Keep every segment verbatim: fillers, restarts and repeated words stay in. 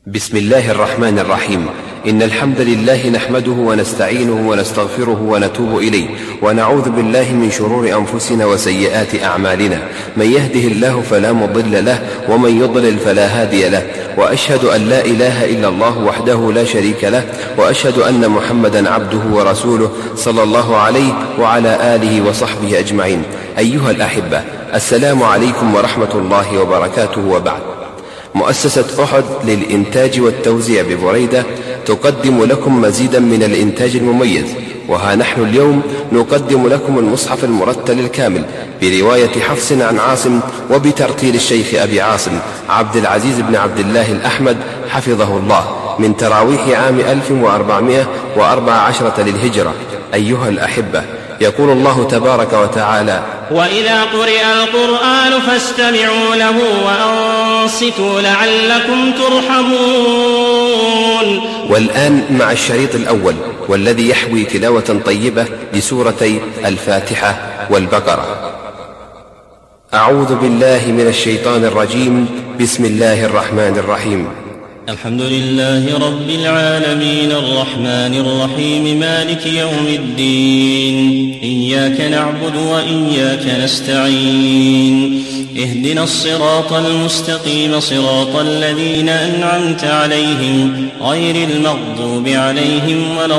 بسم الله الرحمن الرحيم. إن الحمد لله نحمده ونستعينه ونستغفره ونتوب إليه، ونعوذ بالله من شرور أنفسنا وسيئات أعمالنا. من يهده الله فلا مضل له، ومن يضلل فلا هادي له. وأشهد أن لا إله إلا الله وحده لا شريك له، وأشهد أن محمدا عبده ورسوله صلى الله عليه وعلى آله وصحبه أجمعين. أيها الأحبة، السلام عليكم ورحمة الله وبركاته. وبعد، مؤسسة أحد للإنتاج والتوزيع ببريدة تقدم لكم مزيدا من الإنتاج المميز. وها نحن اليوم نقدم لكم المصحف المرتل الكامل برواية حفص عن عاصم، وبترتيل الشيخ أبي عاصم عبد العزيز بن عبد الله الأحمد حفظه الله، من تراويح عام ألف وأربعمائة وأربع عشرة للهجرة. أيها الأحبة، يقول الله تبارك وتعالى: وإذا قرئ القرآن فاستمعوا له وأنصتوا لعلكم ترحمون. والآن مع الشريط الأول، والذي يحوي تلاوة طيبة لسورتي الفاتحة والبقرة. أعوذ بالله من الشيطان الرجيم. بسم الله الرحمن الرحيم. الحمد لله رب العالمين الرحمن الرحيم مالك يوم الدين. إياك نعبد وإياك نستعين. اهدنا الصراط المستقيم صراط الذين أنعمت عليهم غير المغضوب عليهم ولا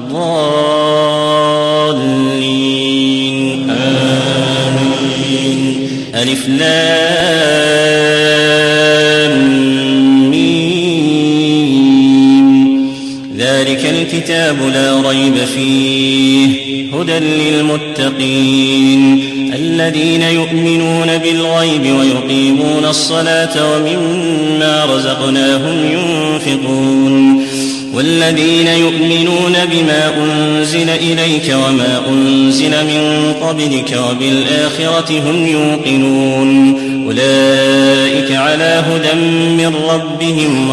الضالين. آمين. ألف لام ذلك الكتاب لا ريب فيه هدى للمتقين الذين يؤمنون بالغيب ويقيمون الصلاة ومما رزقناهم ينفقون والذين يؤمنون بما أنزل إليك وما أنزل من قبلك وبالآخرة هم يوقنون أولئك على هدى من ربهم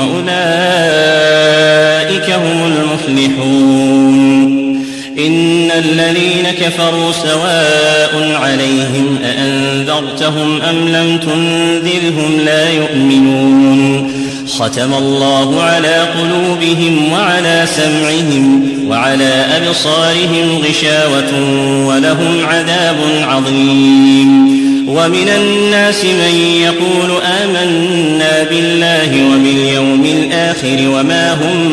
وأولئك هم المفلحون. إن الذين كفروا سواء عليهم أأنذرتهم أم لم تنذرهم لا يؤمنون. ختم الله على قلوبهم وعلى سمعهم وعلى أبصارهم غشاوة ولهم عذاب عظيم. ومن الناس من يقول آمنا بالله وباليوم الآخر وما هم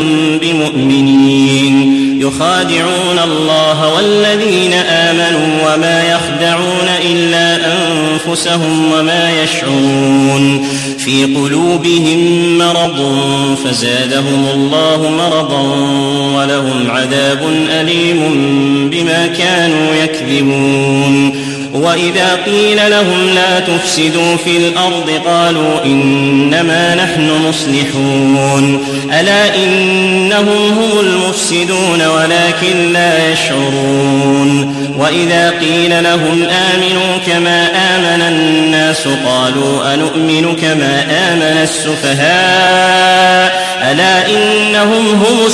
بمؤمنين يخادعون الله والذين آمنوا وما يخدعون إلا أنفسهم وما يشعرون. في قلوبهم مرض فزادهم الله مرضا ولهم عذاب أليم بما كانوا يكذبون. وإذا قيل لهم لا تفسدوا في الأرض قالوا إنما نحن مصلحون. ألا إنهم هم المفسدون ولكن لا يشعرون. وإذا قيل لهم آمنوا كما آمن الناس قالوا أنؤمن كما آمن السفهاء. ألا إنهم هم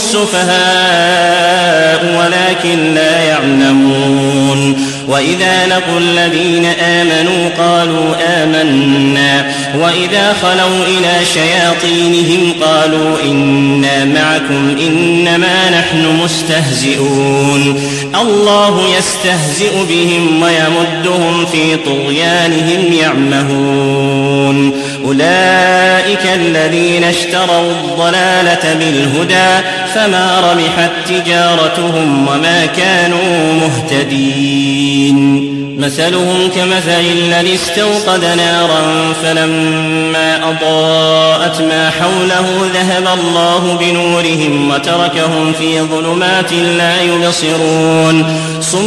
السفهاء ولكن لا يعلمون. وإذا لقوا الذين آمنوا قالوا آمنا وإذا خلوا إلى شياطينهم قالوا إنا معكم إنما نحن مستهزئون. الله يستهزئ بهم ويمدهم في طغيانهم يعمهون. أولئك الذين اشتروا الضلالة بالهدى فما ربحت تجارتهم وما كانوا مهتدين. مثلهم كمثل الذي استوقد نارا فلما أضاءت ما حوله ذهب الله بنورهم وتركهم في ظلمات لا يبصرون.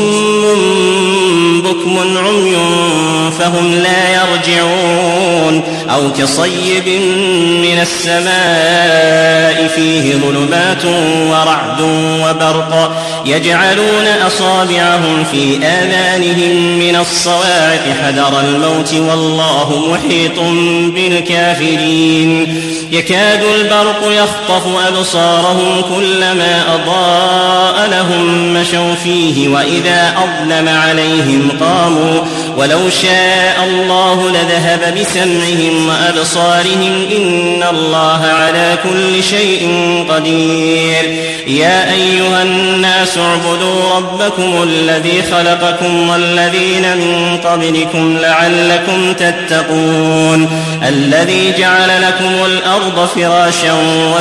صم بكم عمي فهم لا يرجعون. أو كصيب من السماء فيه ظلمات ورعد وبرق يجعلون أصابعهم في آذانهم من الصواعق حذر الموت والله محيط بالكافرين. يكاد البرق يخطف أبصارهم كلما أضاء لهم مشوا فيه وإذا أظلم عليهم قاموا ولو شاء الله لذهب بسمعهم وأبصارهم إن الله على كل شيء قدير. يا أيها الناس اعبدوا ربكم الذي خلقكم والذين من قبلكم لعلكم تتقون الذي جعل لكم الأرض فراشا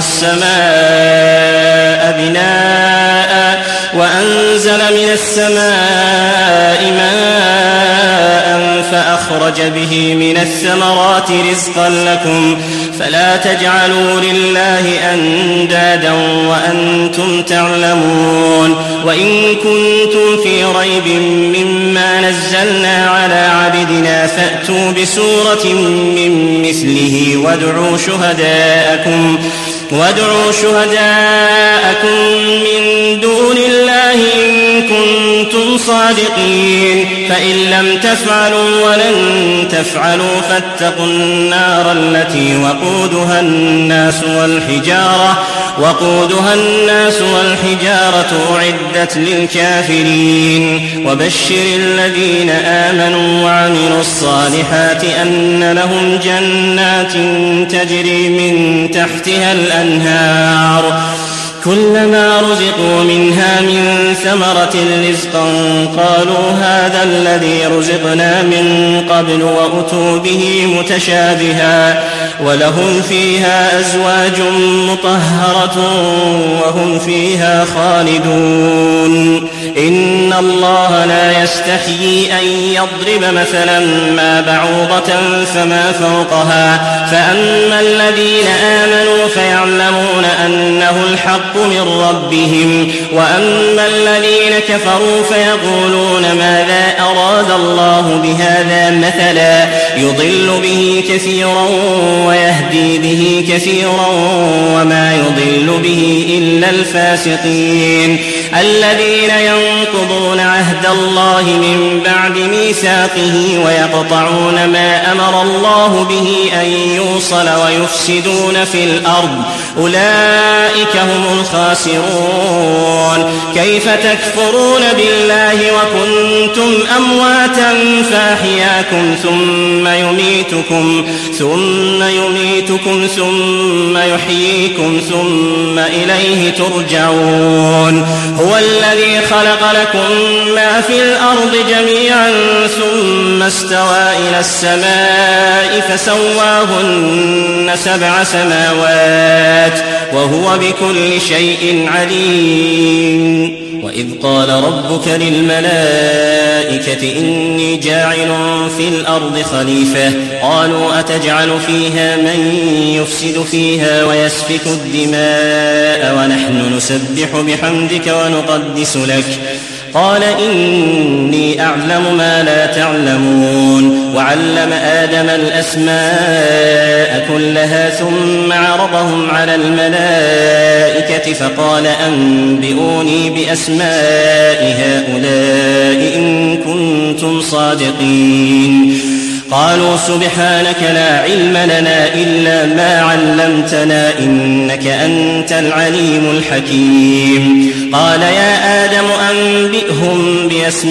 والسماء بناء وأنزل من السماء ماء فأخرج به من الثمرات رزقا لكم فلا تجعلوا لله أندادا وأنتم تعلمون. وإن كنتم في ريب مما نزلنا على عبدنا فأتوا بسورة من مثله وادعوا شهداءكم وادعوا شهداءكم من دون الله إن كنتم صادقين فإن لم تفعلوا ولن تفعلوا فاتقوا النار التي وقودها الناس والحجارة وقودها الناس والحجارة أعدت للكافرين. وبشر الذين آمنوا وعملوا الصالحات أن لهم جنات تجري من تحتها الأنهار كلما رزقوا منها من ثمرة رزقا قالوا هذا الذي رزقنا من قبل وأتوا به متشابها ولهم فيها أزواج مطهرة وهم فيها خالدون. إن الله لا يستحيي أن يضرب مثلا ما بعوضة فما فوقها فأما الذين آمنوا فيعلمون أنه الحق من ربهم وأما الذين كفروا فيقولون ماذا أراد الله بهذا مثلا يضل به كثيرا ويهدي به كثيرا وما يضل به إلا الفاسقين الذين ينقضون عهد الله من بعد ميثاقه ويقطعون ما أمر الله به أن يوصل ويفسدون في الأرض أولئك هم الخاسرون. كيف تكفرون بالله وكنتم أمواتا فأحياكم ثم يميتكم ثم يميتكم ثم يحييكم ثم إليه ترجعون. هو الذي خلق لكم ما في الأرض جميعا ثم استوى إلى السماء فسواهن سبع سماوات وهو بكل شيء عليم. وإذ قال ربك للملائكة إني جاعل في الأرض خليفة قالوا أتجعل فيها من يفسد فيها ويسفك الدماء ونحن نسبح بحمدك ونقدس لك قال إني أعلم ما لا تعلمون. وعلم آدم الأسماء كلها ثم عرضهم على الملائكة فقال أنبئوني بأسماء هؤلاء إن كنتم صادقين. قالوا سبحانك لا علم لنا إلا ما علمتنا إنك أنت العليم الحكيم. قال يا آدم أنبئهم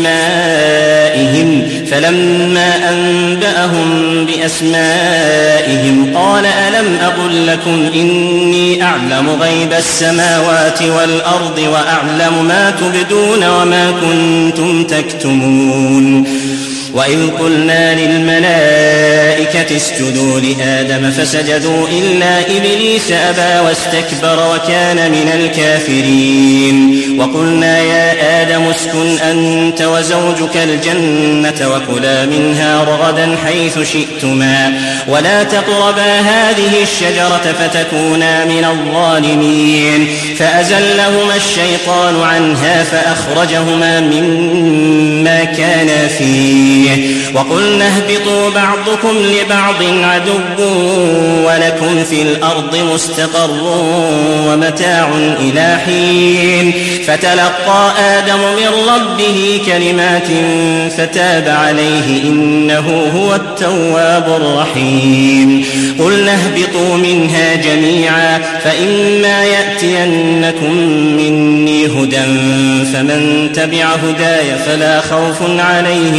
بأسمائهم فلما أنبأهم بأسمائهم قال ألم أقل لكم إني أعلم غيب السماوات والأرض وأعلم ما تبدون وما كنتم تكتمون. وإذ قلنا للملائكة اسجدوا لآدم فسجدوا إلا إبليس أبى واستكبر وكان من الكافرين. وقلنا يا آدم اسكن أنت وزوجك الجنة وكلا منها رغدا حيث شئتما ولا تقربا هذه الشجرة فتكونا من الظالمين. فأزلهما الشيطان عنها فأخرجهما مما كانا فيه. وقلنا اهبطوا بعضكم لبعض عدو ولكم في الأرض مستقر ومتاع إلى حين. فتلقى آدم من ربه كلمات فتاب عليه إنه هو التواب الرحيم. قلنا اهبطوا منها جميعا فإما يأتينكم مني هدى فمن تبع هداي فلا خوف عليهم ولا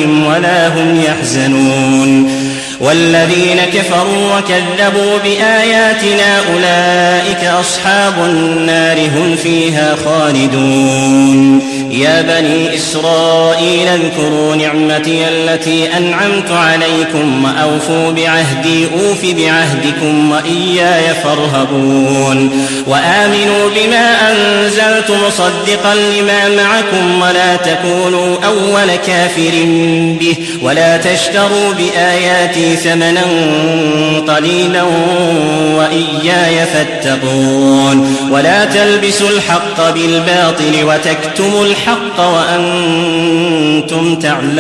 هم يحزنون والذين كفروا وكذبوا بآياتنا أولئك أصحاب النار هم فيها خالدون يا بني إسرائيل اذكروا نعمتي التي أنعمت عليكم وأوفوا بعهدي أوف بعهدكم وإياي فارهبون وآمنوا بما أنزلت مصدقا لما معكم ولا تكونوا أول كافر به ولا تشتروا بآياتي ثمنا قليلا وإياي فاتقون ولا تلبسوا الحق بالباطل وتكتموا الحق وأنتم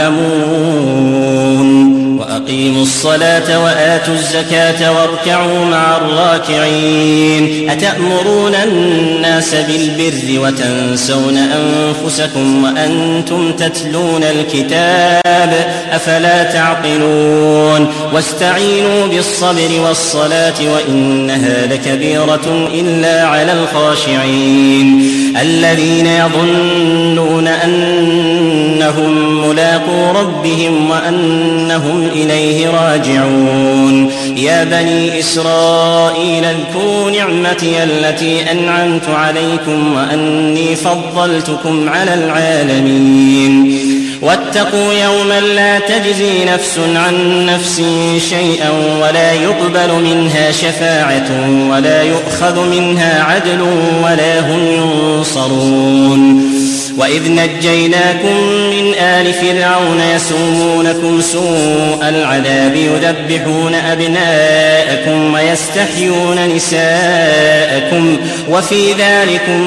تعلمون وأقيموا الصلاة وآتوا الزكاة واركعوا مع الراكعين أتأمرون الناس بالبر وتنسون أنفسكم وأنتم تتلون الكتاب أفلا تعقلون واستعينوا بالصبر والصلاة وإنها لكبيرة إلا على الخاشعين الذين يظنون أنهم ملاقو ربهم وأنهم إليه راجعون يا بني إسرائيل اذكروا نعمتي التي أنعمت عليكم وأني فضلتكم على العالمين واتقوا يوما لا تجزي نفس عن نفس شيئا ولا يقبل منها شفاعة ولا يؤخذ منها عدل ولا هم ينصرون وإذ نجيناكم من آل فرعون يسومونكم سوء العذاب يذبحون أبناءكم ويستحيون نساءكم وفي ذلكم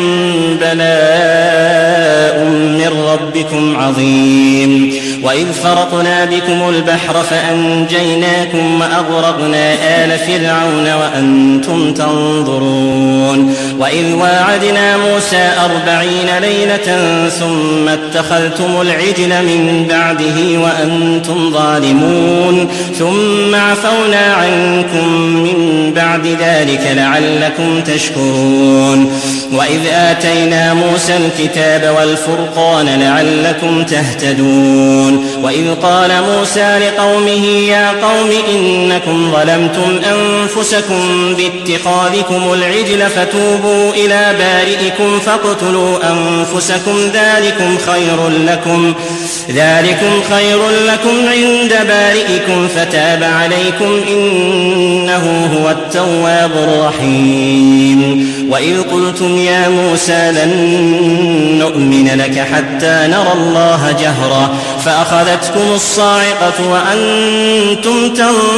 بلاء من ربكم عظيم وإذ فرقنا بكم البحر فأنجيناكم وأغرقنا آل فرعون وأنتم تنظرون وإذ واعدنا موسى أربعين ليلة ثم اتخذتم العجل من بعده وأنتم ظالمون ثم عفونا عنكم من بعد ذلك لعلكم تشكرون وإذ آتينا موسى الكتاب والفرقان لعلكم تهتدون وإذ قال موسى لقومه يا قوم إنكم ظلمتم أنفسكم باتخاذكم العجل فتوبوا إلى بارئكم فاقتلوا أنفسكم ذلكم خير لكم ذلكم خير لكم عند بارئكم فتاب عليكم إنه هو التواب الرحيم وإذ قلتم يا موسى لن نؤمن لك حتى نرى الله جهرا فأخذتكم الصاعقة وأنتم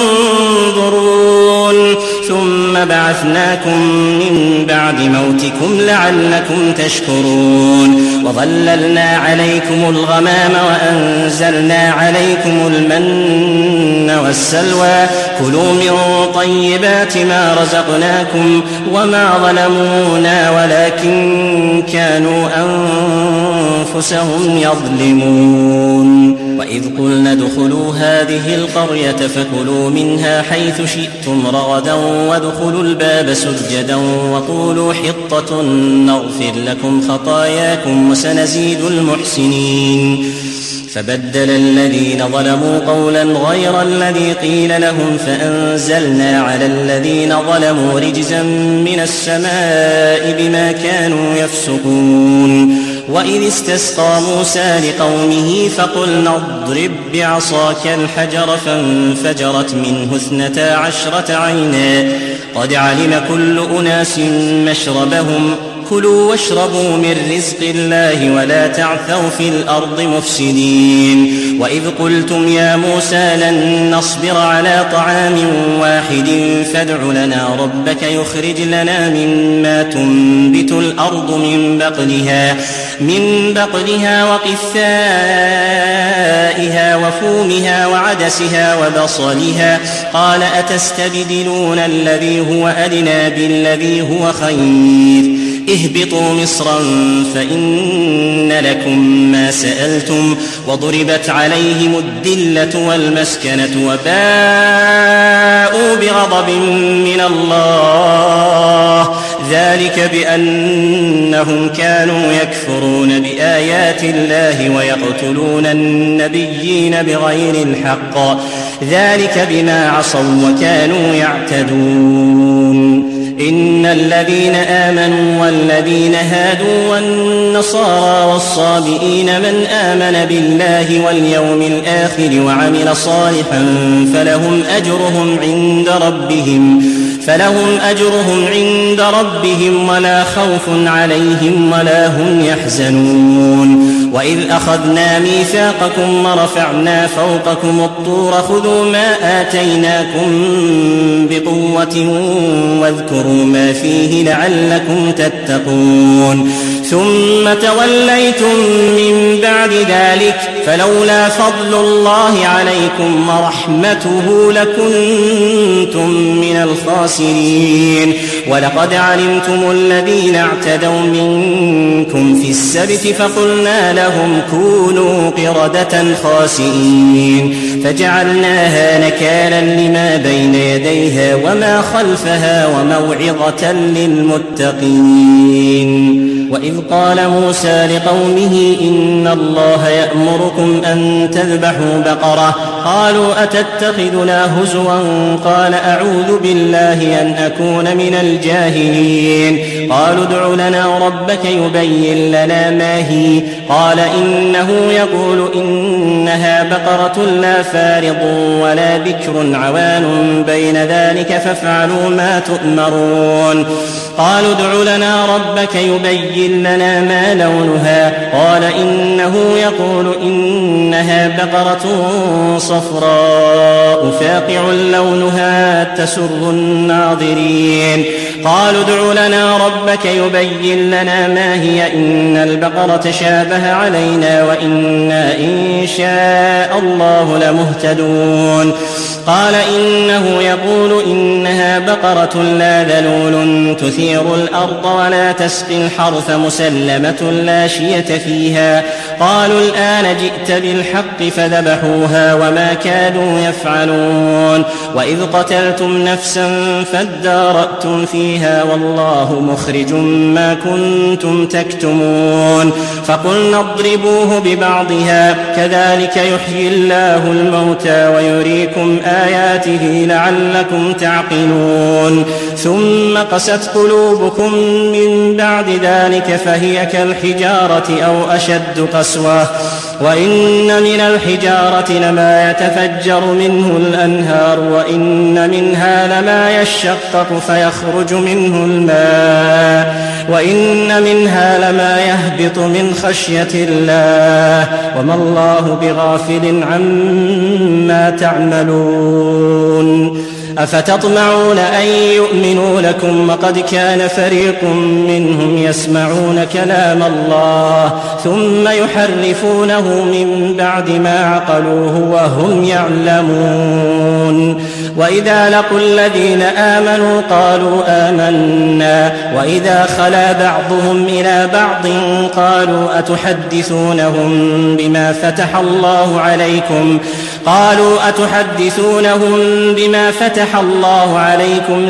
تنظرون ثم بعثناكم من بعد موتكم لعلكم تشكرون وظللنا عليكم الغمام وأنزلنا عليكم المن والسلوى كلوا من طيبات ما رزقناكم وما ظلمونا ولكن كانوا أنفسهم يظلمون وإذ قلنا ادخلوا هذه القرية فكلوا منها حيث شئتم رغدا وادخلوا الباب سجدا وقولوا حطة نغفر لكم خطاياكم وسنزيد المحسنين فبدل الذين ظلموا قولا غير الذي قيل لهم فأنزلنا على الذين ظلموا رجزا من السماء بما كانوا يفسقون وإذ استسقى موسى لقومه فقلنا اضرب بعصاك الحجر فانفجرت منه اثنتا عشرة عينا قد علم كل أناس مشربهم كلوا واشربوا من رزق الله ولا تعثوا في الأرض مفسدين وإذ قلتم يا موسى لن نصبر على طعام واحد فادع لنا ربك يخرج لنا مما تنبت الأرض من بقلها من بقلها وقثائها وفومها وعدسها وبصلها قال أتستبدلون الذي هو أدنى بالذي هو خير اهبطوا مصرا فإن لكم ما سألتم وضربت عليهم الذلة والمسكنة وباءوا بغضب من الله ذلك بأنهم كانوا يكفرون بآيات الله ويقتلون النبيين بغير الحق ذلك بما عصوا وكانوا يعتدون إن الذين آمنوا والذين هادوا والنصارى والصابئين من آمن بالله واليوم الآخر وعمل صالحا فلهم أجرهم عند ربهم فلهم أجرهم عند ربهم ولا خوف عليهم ولا هم يحزنون وإذ أخذنا ميثاقكم ورفعنا فوقكم الطور خذوا ما آتيناكم بقوة واذكروا ما فيه لعلكم تتقون ثم توليتم من بعد ذلك فلولا فضل الله عليكم ورحمته لكنتم من الخاسرين ولقد علمتم الذين اعتدوا منكم في السبت فقلنا لهم كونوا قردة خاسئين فجعلناها نكالا لما بين يديها وما خلفها وموعظة للمتقين وإذ قال موسى لقومه إن الله يأمركم أن تذبحوا بقرة قالوا أتتخذنا هزوا قال أعوذ بالله أن أكون من الجاهلين قالوا ادع لنا ربك يبين لنا ما هي قال إنه يقول إنها بقرة لا فارض ولا بكر عوان بين ذلك فافعلوا ما تؤمرون قالوا ادع لنا ربك يبين لنا ما لونها قال إنه يقول إنها بقرة صفراء فاقع لونها تسر الناظرين قالوا ادع لنا ربك يبين لنا ما هي إن البقرة شابه علينا وإنا إن شاء الله لمهتدون قال إنه يقول إنها بقرة لا ذلول تثير الأرض ولا تسقي الحرث مسلمة لا شية فيها قالوا الآن جئت بالحق فذبحوها وما كانوا يفعلون وإذ قتلتم نفسا فادارأتم فيها والله مخرج ما كنتم تكتمون فقلنا اضربوه ببعضها كذلك يحيي الله الموتى ويريكم آياته لعلكم تعقلون ثم قست قلوبكم من بعد ذلك فهي كالحجارة أو أشد قسوة وإن من الحجارة لما يتفجر منه الأنهار وإن منها لما يشقق فيخرج منه الماء وإن منها لما يهبط من خشية الله وما الله بغافل عما تعملون أفتطمعون أن يؤمنوا لكم وقد كان فريق منهم يسمعون كلام الله ثم يحرفونه من بعد ما عقلوه وهم يعلمون وإذا لقوا الذين آمنوا قالوا آمنا وإذا خلا بعضهم إلى بعض قالوا أتحدثونهم بما فتح الله عليكم قالوا أتحدثونهم بما فتح الله عليكم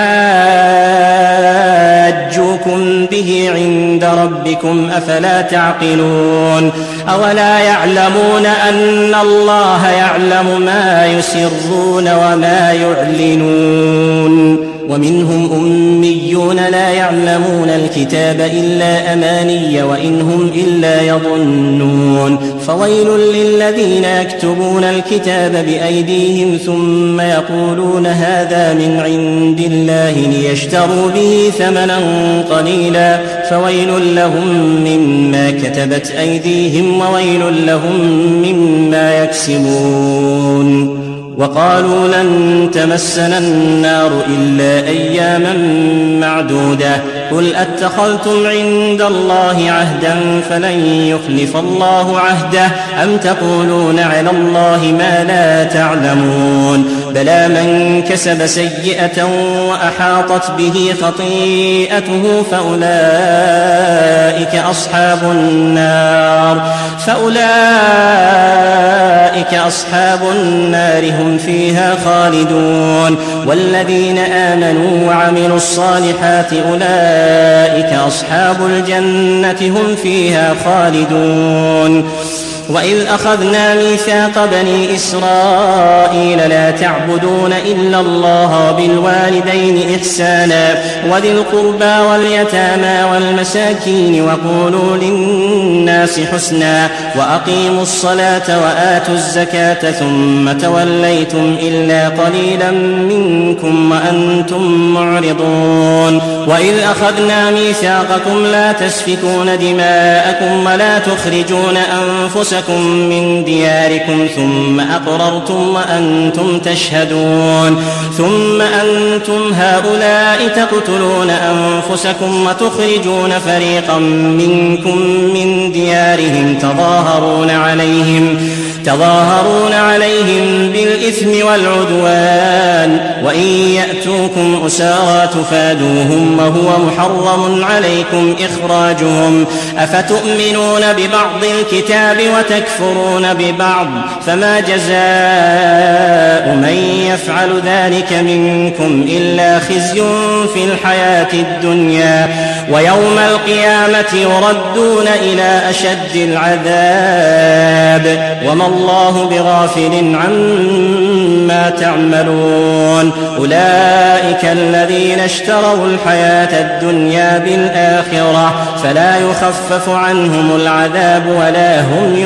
ليحاجوكم به عند ربكم أفلا تعقلون أولا يعلمون أن الله يعلم ما يسرون وما يعلنون ومنهم أميون لا يعلمون الكتاب إلا أماني وإن هم إلا يظنون فويل للذين يكتبون الكتاب بأيديهم ثم يقولون هذا من عند الله ليشتروا به ثمنا قليلا فويل لهم مما كتبت أيديهم وويل لهم مما يكسبون وقالوا لن تمسنا النار إلا أياما معدودة قل أتخذتم عند الله عهدا فلن يخلف الله عهده أم تقولون على الله ما لا تعلمون بلى من كسب سيئة وأحاطت به خطيئته فأولئك أصحاب النار فأولئك أصحاب النار هم فيها خالدون والذين آمنوا وعملوا الصالحات أولئك أصحاب الجنة هم فيها خالدون وإذ أخذنا ميثاق بني إسرائيل لا تعبدون إلا الله بالوالدين إحسانا وذي القربى واليتامى والمساكين وقولوا للناس حسنا وأقيموا الصلاة وآتوا الزكاة ثم توليتم إلا قليلا منكم وأنتم معرضون وإذ أخذنا ميثاقكم لا تسفكون دماءكم ولا تخرجون أنفسكم من دياركم ثم أقررتم وأنتم تشهدون ثم أنتم هؤلاء تقتلون أنفسكم وتخرجون فريقا منكم من ديارهم تظاهرون عليهم تظاهرون عليهم بالإثم والعدوان وإن يأتوكم أسارى تفادوهم وهو محرم عليكم إخراجهم أفتؤمنون ببعض الكتاب وتكفرون ببعض فما جزاء من يفعل ذلك منكم إلا خزي في الحياة الدنيا ويوم القيامة يردون إلى أشد العذاب وما الله بغافل عما تعملون أولئك الذين اشتروا الحياة الدنيا بالآخرة فلا يخفف عنهم العذاب ولا هم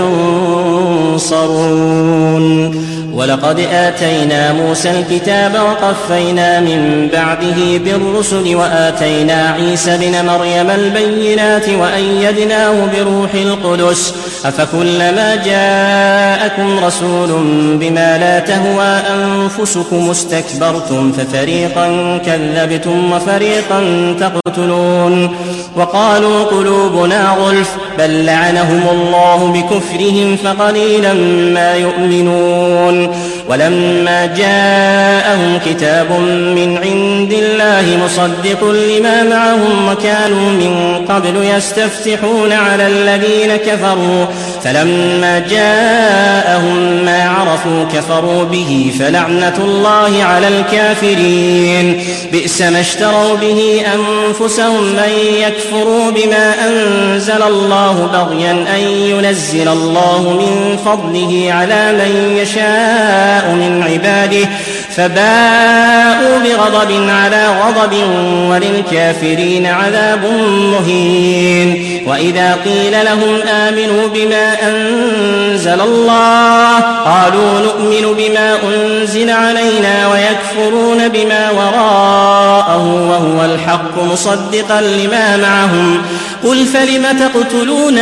ينصرون ولقد آتينا موسى الكتاب وقفينا من بعده بالرسل وآتينا عيسى بن مريم البينات وأيدناه بروح القدس أفكلما جاءكم رسول بما لا تهوى أنفسكم استكبرتم ففريقا كذبتم وفريقا تقتلون وقالوا قلوبنا غلف بل لعنهم الله بكفرهم فقليلا ما يؤمنون ولما جاءهم كتاب من عند الله مصدق لما معهم وكانوا من قبل يستفتحون على الذين كفروا فلما جاءهم ما عرفوا كفروا به فلعنة الله على الكافرين بئس ما اشتروا به أنفسهم من يكفروا بما أنزل الله بغيا أن ينزل الله من فضله على من يشاء من عباده فباءوا بغضب على غضب وللكافرين عذاب مهين وإذا قيل لهم آمنوا بما أنزل الله قالوا نؤمن بما أنزل علينا ويكفرون بما وراءه وهو الحق مصدقا لما معهم قل فلم تقتلون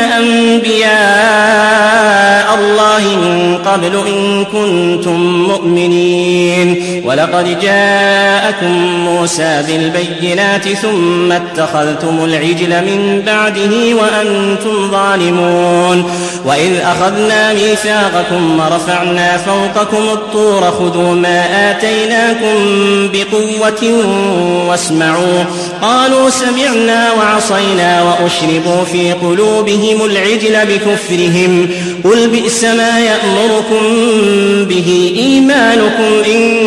أنبياء الله من قبل إن كنتم مؤمنين ولقد جاءكم موسى بالبينات ثم اتخذتم العجل من بعده وأنتم ظالمون وإذ أخذنا ميثاقكم ورفعنا فوقكم الطور خذوا ما آتيناكم بقوة واسمعوا قالوا سمعنا وعصينا وأشربوا في قلوبهم العجل بكفرهم قل بئس ما يأمركم به إيمانكم إن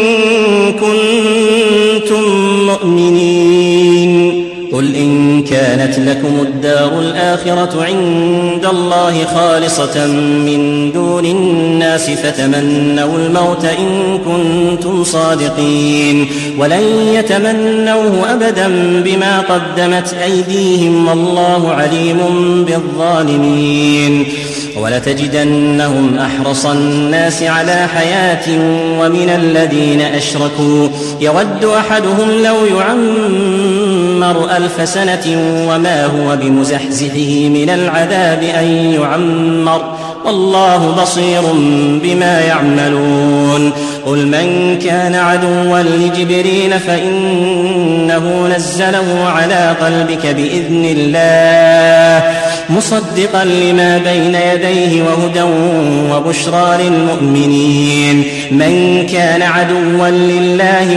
كنتم مؤمنين قل إن كانت لكم الدار الآخرة عند الله خالصة من دون الناس فتمنوا الموت إن كنتم صادقين ولن يتمنوه أبدا بما قدمت أيديهم والله عليم بالظالمين ولتجدنهم أحرص الناس على حياة ومن الذين أشركوا يود أحدهم لو يعمر ألف سنة وما هو بمزحزحه من العذاب أن يعمر والله بصير بما يعملون قل من كان عدوا لجبريل فإنه نزله على قلبك بإذن الله مصدقا لما بين يديه وهدى وبشرى للمؤمنين. من كان عدوا لله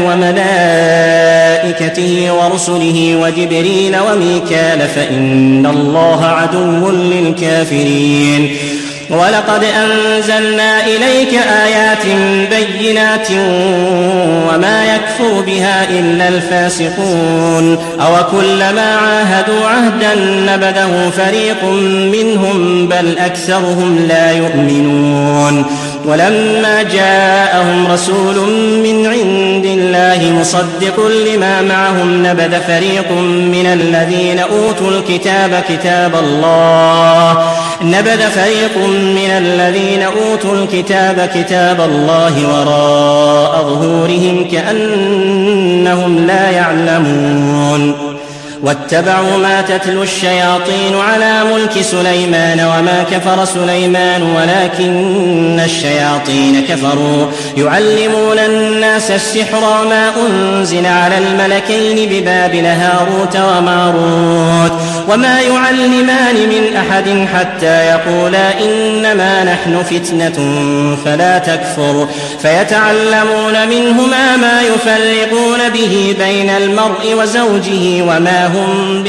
وملائكته ورسله وجبريل وميكال فإن الله عدو للكافرين. ولقد أنزلنا إليك آيات بينات وما يكفر بها إلا الفاسقون. أوكلما عاهدوا عهدا نبذه فريق منهم بل أكثرهم لا يؤمنون. ولما جاءهم رسول من عند الله مصدق لما معهم نبذ فريق من الذين أوتوا الكتاب كتاب الله نبذ فريق من الذين أوتوا الكتاب كتاب الله وراء ظهورهم كأنهم لا يعلمون. واتبعوا ما تتلو الشياطين على ملك سليمان وما كفر سليمان ولكن الشياطين كفروا يعلمون الناس السحر ما أنزل على الملكين ببابل هاروت وماروت وما يعلمان من أحد حتى يقولا إنما نحن فتنة فلا تكفر فيتعلمون منهما ما يفرقون به بين المرء وزوجه وما هم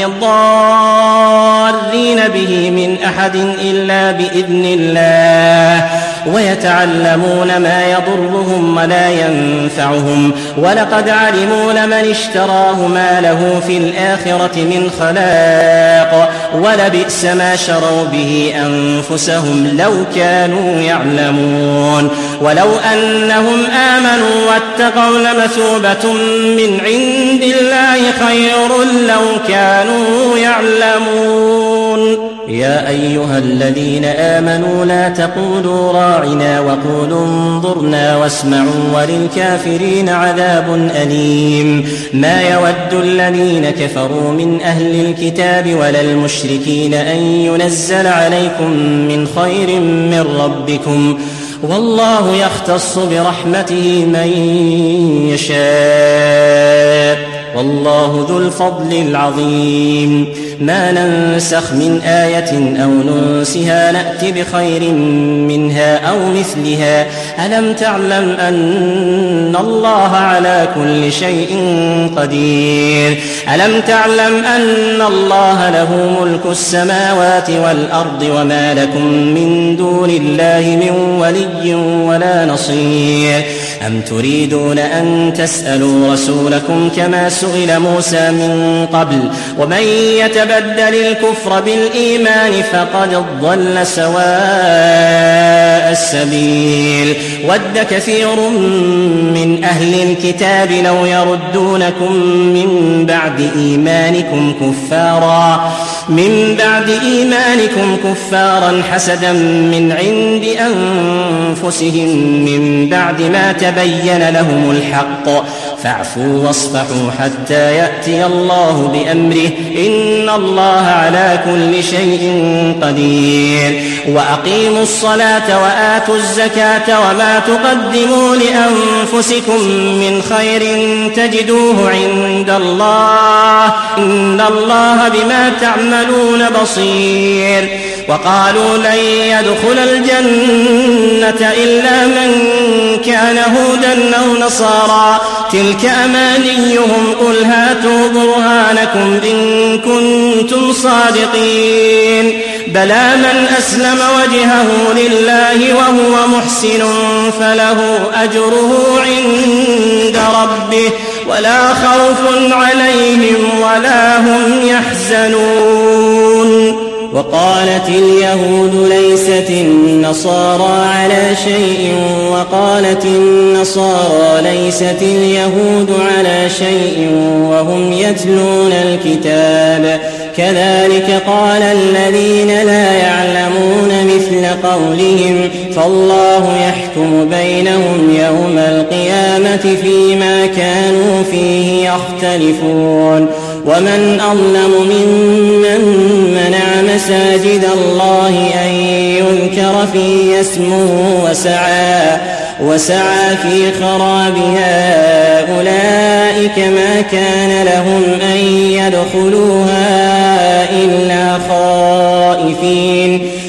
بضارين به من أحد إلا بإذن الله ويتعلمون ما يضرهم ولا ينفعهم ولقد علموا لمن اشتراه ما له في الآخرة من خلاق ولبئس ما شروا به أنفسهم لو كانوا يعلمون. ولو أنهم آمنوا واتقوا لمثوبة من عند الله خير لو كانوا يعلمون. يا أيها الذين آمنوا لا تقولوا راعنا وقولوا انظرنا واسمعوا وللكافرين عذاب أليم. ما يود الذين كفروا من أهل الكتاب ولا المشركين أن ينزل عليكم من خير من ربكم والله يختص برحمته من يشاء والله ذو الفضل العظيم. ما ننسخ من آية أو ننسها نأت بخير منها أو مثلها. ألم تعلم أن الله على كل شيء قدير. ألم تعلم أن الله له ملك السماوات والأرض وما لكم من دون الله من ولي ولا نصير. أم تريدون أن تسألوا رسولكم كما سئل موسى من قبل ومن يتبدل الكفر بالإيمان فقد ضل سواء السبيل. ود كثير من أهل الكتاب لو يردونكم من بعد إيمانكم كفارا من بعد إيمانكم كفارا حسدا من عند أنفسهم من بعد ما تبين لهم الحق فاعفوا واصفحوا حتى يأتي الله بأمره إن الله على كل شيء قدير. وأقيموا الصلاة وآتوا الزكاة وما تقدموا لأنفسكم من خير تجدوه عند الله إن الله بما تعملون بصير. وقالوا لن يدخل الجنة إلا من كان هودا أو نصارى تلك أمانيهم قل هاتوا برهانكم إن كنتم صادقين. بلى من أسلم وجهه لله وهو محسن فله أجره عند ربه ولا خوف عليهم ولا هم يحزنون. وقالت اليهود ليست النصارى على شيء وقالت النصارى ليست اليهود على شيء وهم يتلون الكتاب كذلك قال الذين لا يعلمون مثل قولهم فالله يحكم بينهم يوم القيامة فيما كانوا فيه يختلفون. ومن أظلم ممن منع مساجد الله أن يذكر فيه اسمه وسعى وسعى في خرابها أولئك ما كان لهم أن يدخلوها إلا خائفين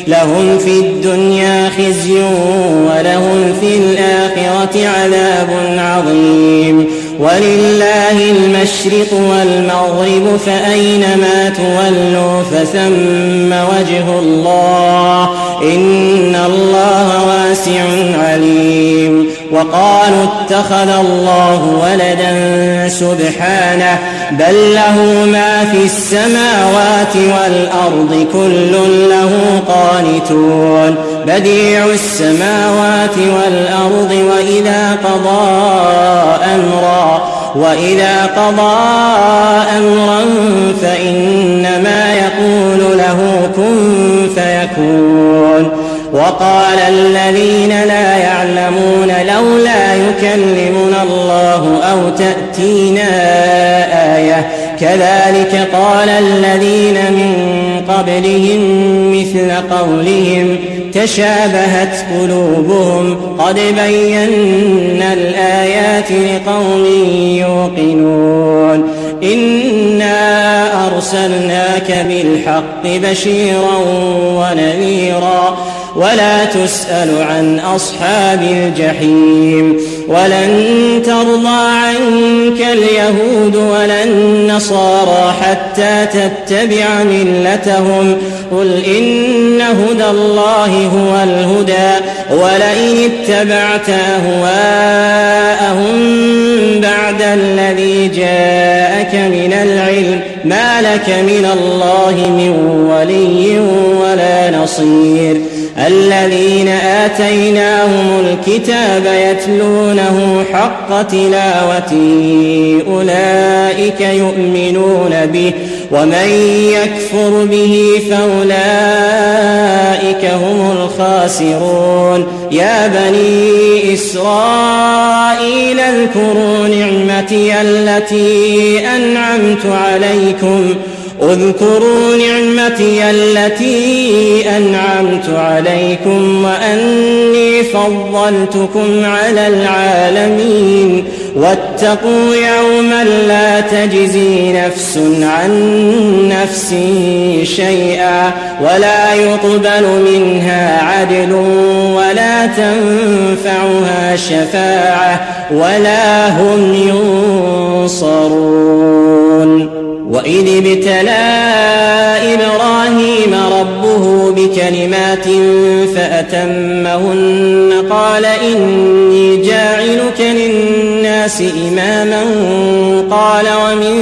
لهم في الدنيا خزي ولهم في الآخرة عذاب عظيم. ولله المشرق والمغرب فأينما تولوا فثم وجه الله إن الله واسع عليم. وقالوا اتخذ الله ولدا سبحانه بل له ما في السماوات والأرض كل له قانتون بديع السماوات والأرض وإذا قضى أمرا وإذا قضى أمرا فإنما يقول له كن فيكون. وقال الذين لا يعلمون لولا يكلمنا الله أو تأتينا آية كذلك قال الذين من قبلهم مثل قولهم تشابهت قلوبهم قد بينا الآيات لقوم يوقنون. إنا أرسلناك بالحق بشيرا ونذيرا ولا تسأل عن أصحاب الجحيم. ولن ترضى عنك اليهود ولا النصارى حتى تتبع ملتهم قل إن هدى الله هو الهدى ولئن اتبعت أهواءهم بعد الذي جاءك من العلم ما لك من الله من ولي ولا نصير. الذين آتيناهم الكتاب يتلونه حق تلاوته أولئك يؤمنون به ومن يكفر به فأولئك هم الخاسرون. يا بني إسرائيل اذكروا نعمتي التي أنعمت عليكم اذكروا نعمتي التي أنعمت عليكم وأني فضلتكم على العالمين. واتقوا يوما لا تجزي نفس عن نفس شيئا ولا يقبل منها عدل ولا تنفعها شفاعة ولا هم ينصرون. وإذ ابتلى إبراهيم ربه بكلمات فأتمهن قال إني جاعلك للناس إماما قال ومن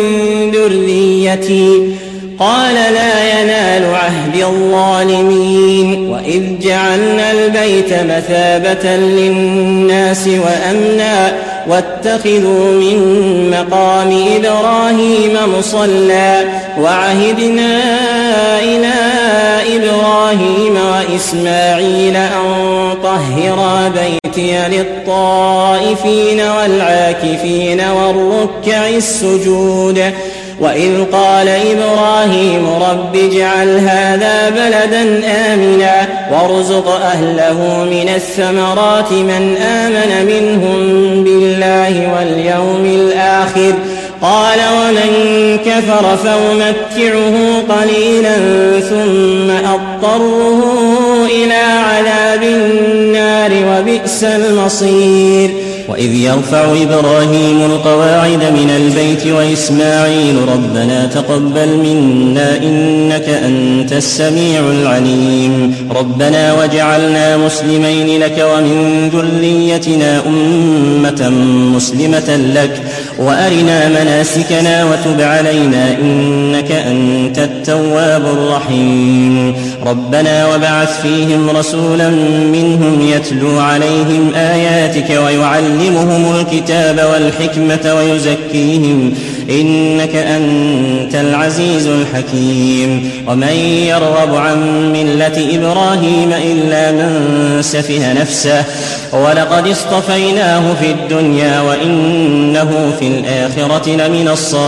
ذريتي قال لا ينال عهد الظالمين. وإذ جعلنا البيت مثابة للناس وأمنا واتخذوا من مقام إبراهيم مصلى وعهدنا إلى إبراهيم وإسماعيل أن طهرا بيتي للطائفين والعاكفين والركع السجود. وإذ قال إبراهيم رب اجعل هذا بلدا آمنا وارزق أهله من الثمرات من آمن منهم بالله واليوم الآخر قال ومن كفر فأمتعه قليلا ثم أضطره إلى عذاب النار وبئس المصير. وإذ يرفع إبراهيم القواعد من البيت وإسماعيل ربنا تقبل منا إنك أنت السميع العليم ربنا واجعلنا مسلمين لك ومن ذريتنا أمة مسلمة لك وأرنا مناسكنا وتب علينا إنك أنت التواب الرحيم ربنا وابعث فيهم رسولا منهم يتلو عليهم آياتك ويعلمهم الكتاب والحكمة ويزكيهم إنك أنت العزيز الحكيم ومن يرغب عن ملة إبراهيم إلا من سفه نفسه ولقد اصطفيناه في الدنيا وإنه في الآخرة لمن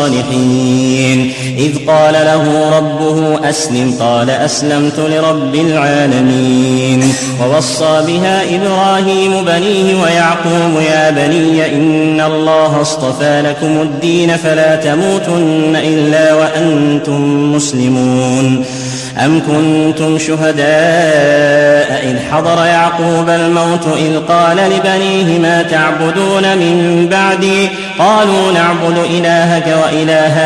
الصالحين إذ قال له ربه أسلم قال أسلمت لرب العالمين ووصى بها إبراهيم بنيه ويعقوب يا بني إن الله اصطفى لكم الدين فلا ولا تموتن إلا وأنتم مسلمون. أم كنتم شهداء إذ حضر يعقوب الموت إذ قال لبنيه ما تعبدون من بعدي قالوا نعبد إلهك وإله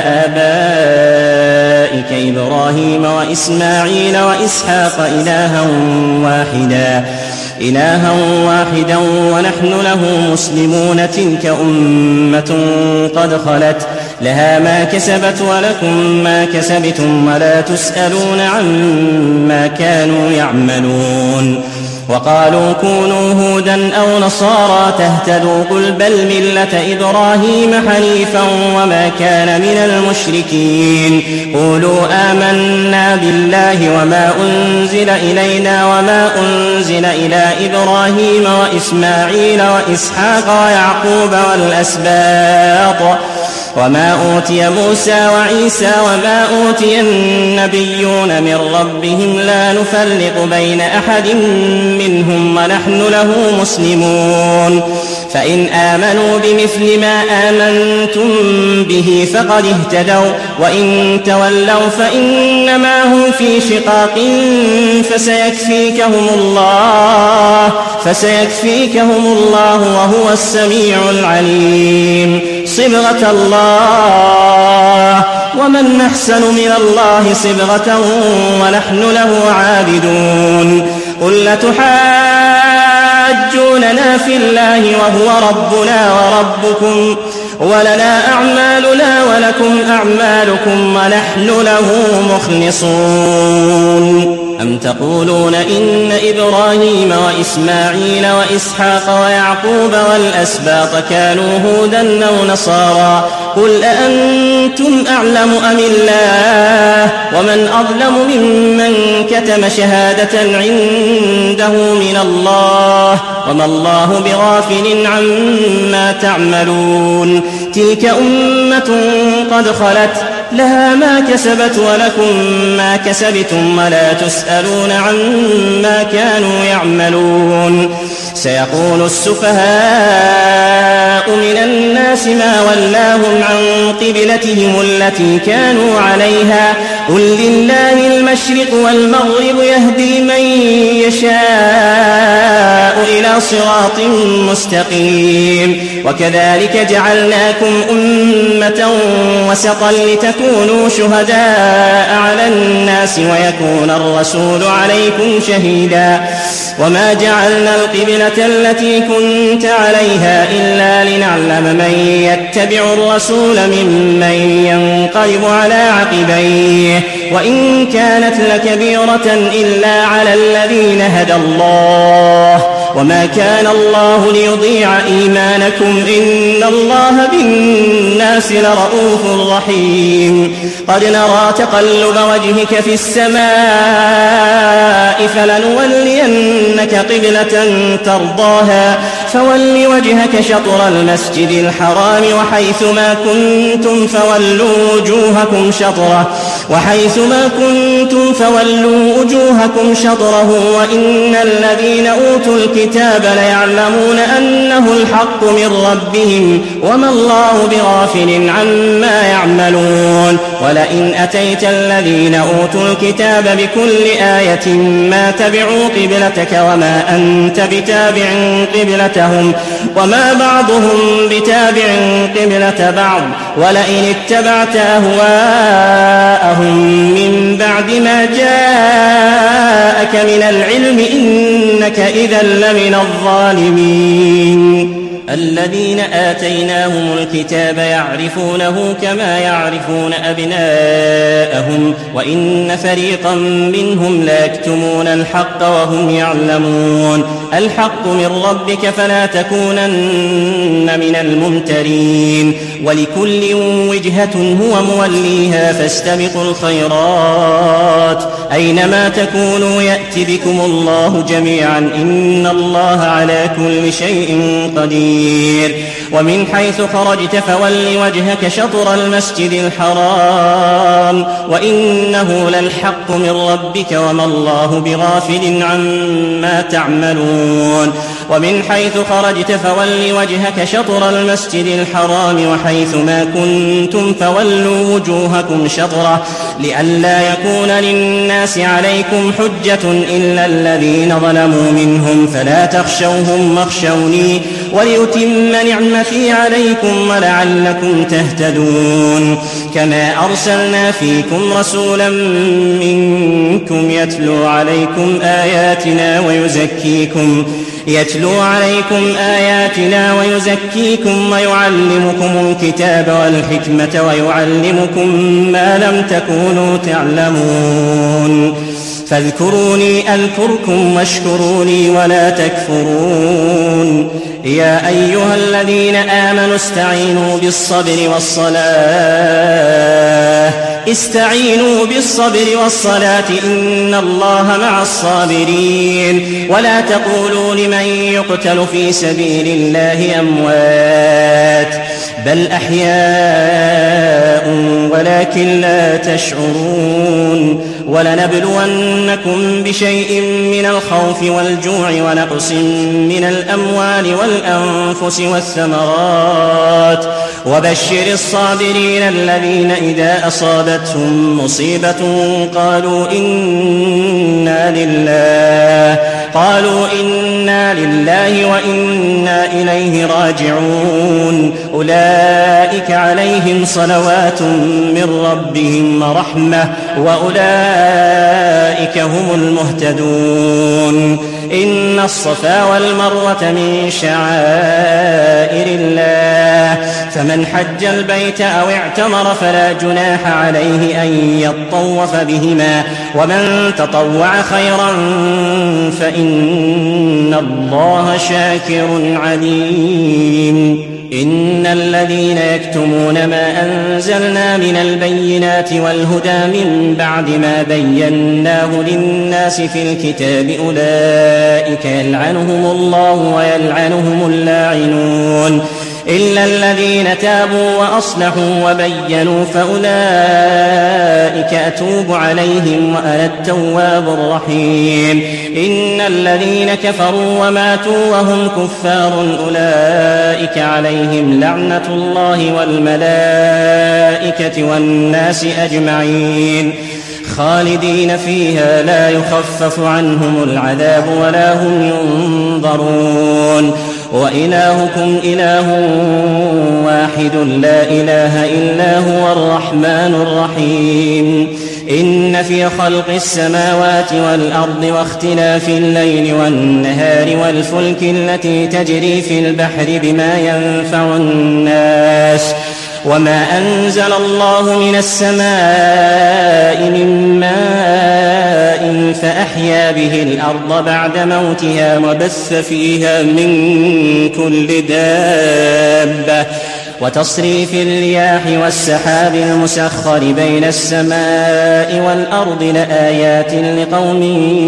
آبائك إبراهيم وإسماعيل وإسحاق إلها واحدا إلها واحدا ونحن له مسلمون. تلك أمة قد خلت لها ما كسبت ولكم ما كسبتم ولا تسألون عما كانوا يعملون. وقالوا كونوا هودا أو نصارى تهتدوا قل بل ملة إبراهيم حنيفا وما كان من المشركين. قولوا آمنا بالله وما أنزل إلينا وما أنزل إلى إبراهيم وإسماعيل وإسحاق ويعقوب والأسباط وما أوتي موسى وعيسى وما أوتي النبيون من ربهم لا نفرق بين أحد منهم ونحن له مسلمون. فإن آمنوا بمثل ما آمنتم به فقد اهتدوا وإن تولوا فإنما هم في شقاق فسيكفيكهم الله فسيكفيكهم الله وهو السميع العليم. صبغة الله ومن أحسن من الله صبغة ونحن له عابدون. قل لتحاجوننا في الله وهو ربنا وربكم ولنا أعمالنا ولكم أعمالكم ونحن له مخلصون. أم تقولون إن إبراهيم وإسماعيل وإسحاق ويعقوب والأسباط كانوا هودا أو نصارى قل أأنتم أعلم أم الله ومن أظلم ممن كتم شهادة عنده من الله وما الله بغافل عما تعملون. تلك أمة قد خلت لها ما كسبت ولكم ما كسبتم ولا تسألون عما كانوا يعملون. سيقول السفهاء من الناس ما ولاهم عن قبلتهم التي كانوا عليها قل لله المشرق والمغرب يهدي من يشاء إلى صراط مستقيم. وكذلك جعلناكم أمة وسطا لتكونوا شهداء على الناس ويكون الرسول عليكم شهيدا. وما جعلنا القبلة التي كنت عليها إلا لنعلم من يتبع الرسول ممن ينقلب على عقبيه وإن كانت لكبيرة إلا على الذين هدى الله وما كان الله ليضيع إيمانكم إن الله بالناس لرؤوف رحيم. قد نرى تقلب وجهك في السماء فلنولينك قبلة ترضاها فول وجهك شطر المسجد الحرام وحيثما كنتم فولوا وجوهكم شطره وحيثما كنتم فولوا وجوهكم شطره وإن الذين أوتوا الكتاب ليعلمون أنه الحق من ربهم وما الله بغافل عما يعملون. ولئن أتيت الذين أوتوا الكتاب بكل آية ما تبعوا قبلتك وما أنت بتابع قبلتهم وما بعضهم بتابع قبلة بعض ولئن اتبعت أهواءهم من بعد ما جاءك من العلم إنك إذا لمن الظالمين. الذين آتيناهم الكتاب يعرفونه كما يعرفون أبناءهم وإن فريقا منهم لا يكتمون الحق وهم يعلمون. الحق من ربك فلا تكونن من الممترين. ولكل وجهة هو موليها فاستبقوا الخيرات أينما تكونوا يأت بكم الله جميعا إن الله على كل شيء قدير. ومن حيث خرجت فول وجهك شطر المسجد الحرام وإنه للحق من ربك وما الله بغافل عما تعملون. ومن حيث خرجت فول وجهك شطر المسجد الحرام وحيث ما كنتم فولوا وجوهكم شطره لئلا يكون للناس عليكم حجة إلا الذين ظلموا منهم فلا تخشوهم واخشوني وليتم نعمتي عليكم ولعلكم تهتدون كما أرسلنا فيكم رسولا منكم يتلو عليكم آياتنا ويزكيكم يتلو عليكم آياتنا ويزكيكم ويعلمكم الكتاب والحكمة ويعلمكم ما لم تكونوا تعلمون فاذكروني أذكركم واشكروني ولا تكفرون يا أيها الذين آمنوا استعينوا بالصبر والصلاة استعينوا بالصبر والصلاة إن الله مع الصابرين ولا تقولوا لمن يقتل في سبيل الله أموات بل أحياء ولكن لا تشعرون ولنبلونكم بشيء من الخوف والجوع ونقص من الأموال والأنفس والثمرات وبشر الصابرين الذين إذا أصابتهم مصيبة قالوا إنا لله قالوا إنا لله وإنا إليه راجعون أولئك عليهم صلوات من ربهم ورحمة وأولئك هم المهتدون إن الصفا والمروة من شعائر الله فمن حج البيت أو اعتمر فلا جناح عليه أن يطوف بهما ومن تطوع خيرا فإن الله شاكر عليم إن الذين يكتمون ما أنزلنا من البينات والهدى من بعد ما بيناه للناس في الكتاب أولئك يلعنهم الله ويلعنهم اللاعنون إلا الذين تابوا وأصلحوا وبينوا فأولئك أتوب عليهم وأنا التواب الرحيم إن الذين كفروا وماتوا وهم كفار أولئك عليهم لعنة الله والملائكة والناس أجمعين خالدين فيها لا يخفف عنهم العذاب ولا هم ينظرون وإلهكم إله واحد لا إله إلا هو الرحمن الرحيم إن في خلق السماوات والأرض واختلاف الليل والنهار والفلك التي تجري في البحر بما ينفع الناس وما أنزل الله من السماء من ماء فأحيا به الأرض بعد موتها وبث فيها من كل دابة وتصريف الرياح والسحاب المسخر بين السماء والأرض لآيات لقوم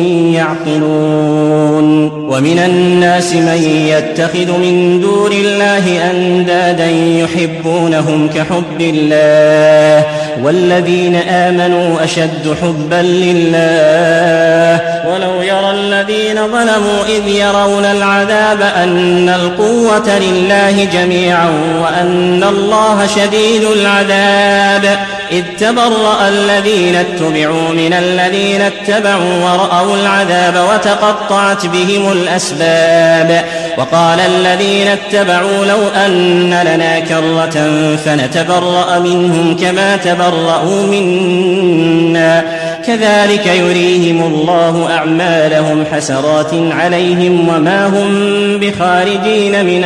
يعقلون ومن الناس من يتخذ من دون الله أندادا يحبونهم كحب الله والذين آمنوا أشد حبا لله ولو يرى الذين ظلموا إذ يرون العذاب أن القوة لله جميعا وأن الله شديد العذاب إذ تبرأ الذين اتبعوا من الذين اتبعوا ورأوا العذاب وتقطعت بهم الأسباب وقال الذين اتبعوا لو أن لنا كرة فنتبرأ منهم كما تبرأوا منا كذلك يريهم الله أعمالهم حسرات عليهم وما هم بخارجين من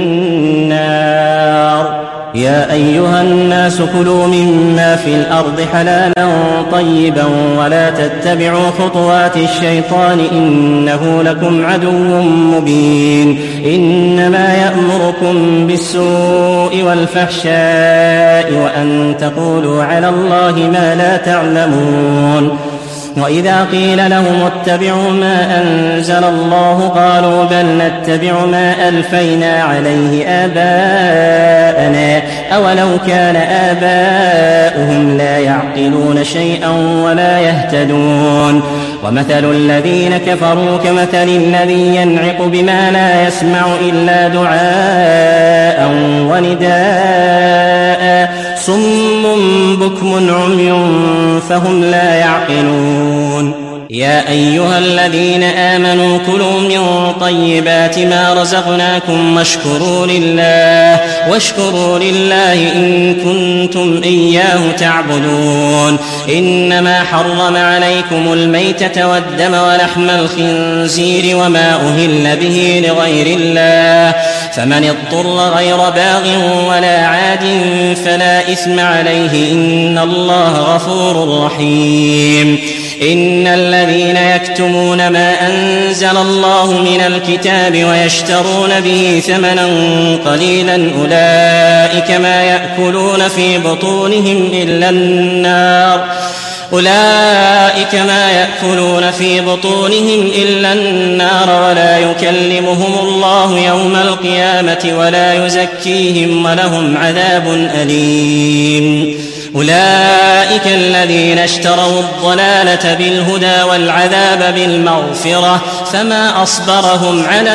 النار يا أيها الناس كلوا مما في الأرض حلالا طيبا ولا تتبعوا خطوات الشيطان إنه لكم عدو مبين إنما يأمركم بالسوء والفحشاء وأن تقولوا على الله ما لا تعلمون وإذا قيل لهم اتبعوا ما أنزل الله قالوا بل نتبع ما ألفينا عليه آباءنا أولو كان آباؤهم لا يعقلون شيئا ولا يهتدون ومثل الذين كفروا كمثل الذي ينعق بما لا يسمع إلا دعاء ونداء صم بكم عمي فهم لا يعقلون يا أيها الذين آمنوا كلوا من طيبات ما رزقناكم واشكروا لله واشكروا لله إن كنتم إياه تعبدون إنما حرم عليكم الميتة والدم ولحم الخنزير وما أهل به لغير الله فمن اضطر غير باغ ولا عاد فلا إثم عليه إن الله غفور رحيم إن الذين يكتمون ما أنزل الله من الكتاب ويشترون به ثمنا قليلا أولئك ما يأكلون في بطونهم إلا النار أولئك ما يأكلون في بطونهم إلا النار ولا يكلمهم الله يوم القيامة ولا يزكيهم ولهم عذاب أليم أولئك الذين اشتروا الضلالة بالهدى والعذاب بالمغفرة فما أصبرهم على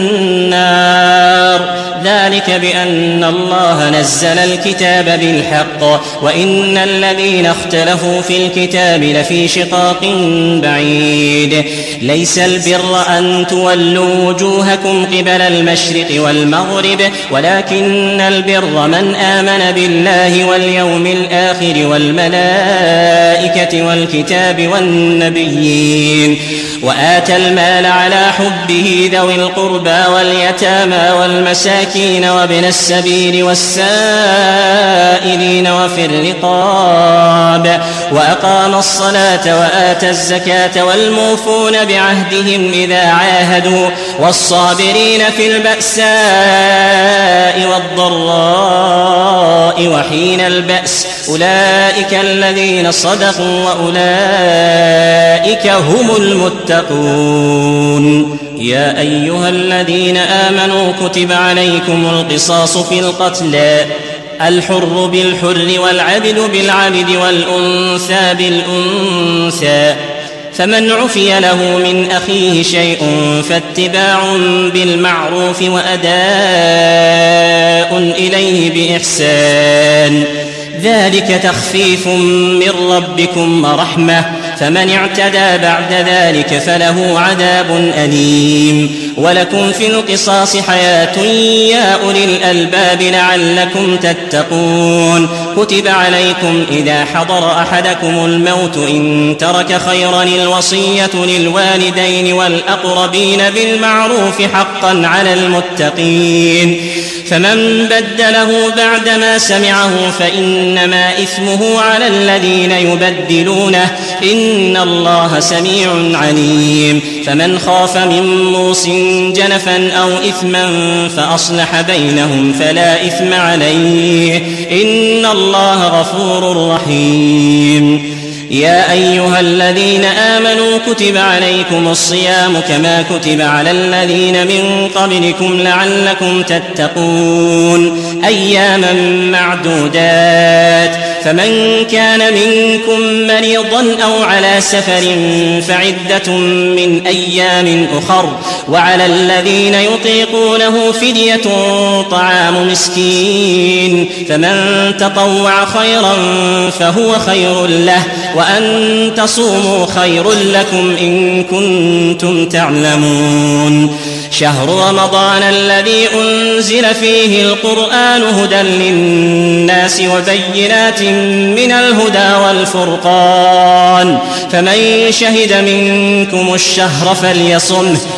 النار ذلك بأن الله نزل الكتاب بالحق وإن الذين اختلفوا في الكتاب لفي شقاق بعيد ليس البر أن تولوا وجوهكم قبل المشرق والمغرب ولكن البر من آمن بالله واليوم الآخر والملائكة والكتاب والنبيين وآتى المال على حبه ذوي القربى واليتامى والمساكين وابن السبيل والسائلين وفي الرقاب وأقام الصلاة وآتى الزكاة والموفون بعهدهم إذا عاهدوا والصابرين في البأساء والضراء وحين البأس أولئك الذين صدقوا وأولئك هم المتقون يا أيها الذين آمنوا كتب عليكم القصاص في القتلى الحر بالحر والعبد بالعبد والأنثى بالأنثى فمن عفي له من أخيه شيء فاتباع بالمعروف وأداء إليه بإحسان ذلك تخفيف من ربكم ورحمة فمن اعتدى بعد ذلك فله عذاب أليم ولكم في القصاص حياة يا أولي الألباب لعلكم تتقون كتب عليكم إذا حضر أحدكم الموت إن ترك خيرا الوصية للوالدين والأقربين بالمعروف حقا على المتقين فمن بدله بعدما سمعه فإنما إثمه على الذين يبدلونه إن الله سميع عليم فمن خاف من موص جنفا أو إثما فأصلح بينهم فلا إثم عليه إن الله غفور رحيم يا أيها الذين آمنوا كتب عليكم الصيام كما كتب على الذين من قبلكم لعلكم تتقون أياما معدودات فمن كان منكم مريضا أو على سفر فعدة من أيام أخر وعلى الذين يطيقونه فدية طعام مسكين فمن تطوع خيرا فهو خير له وأن تصوموا خير لكم إن كنتم تعلمون شهر رمضان الذي أنزل فيه القرآن هدى للناس وبينات من الهدى والفرقان فمن شهد منكم الشهر فليصمه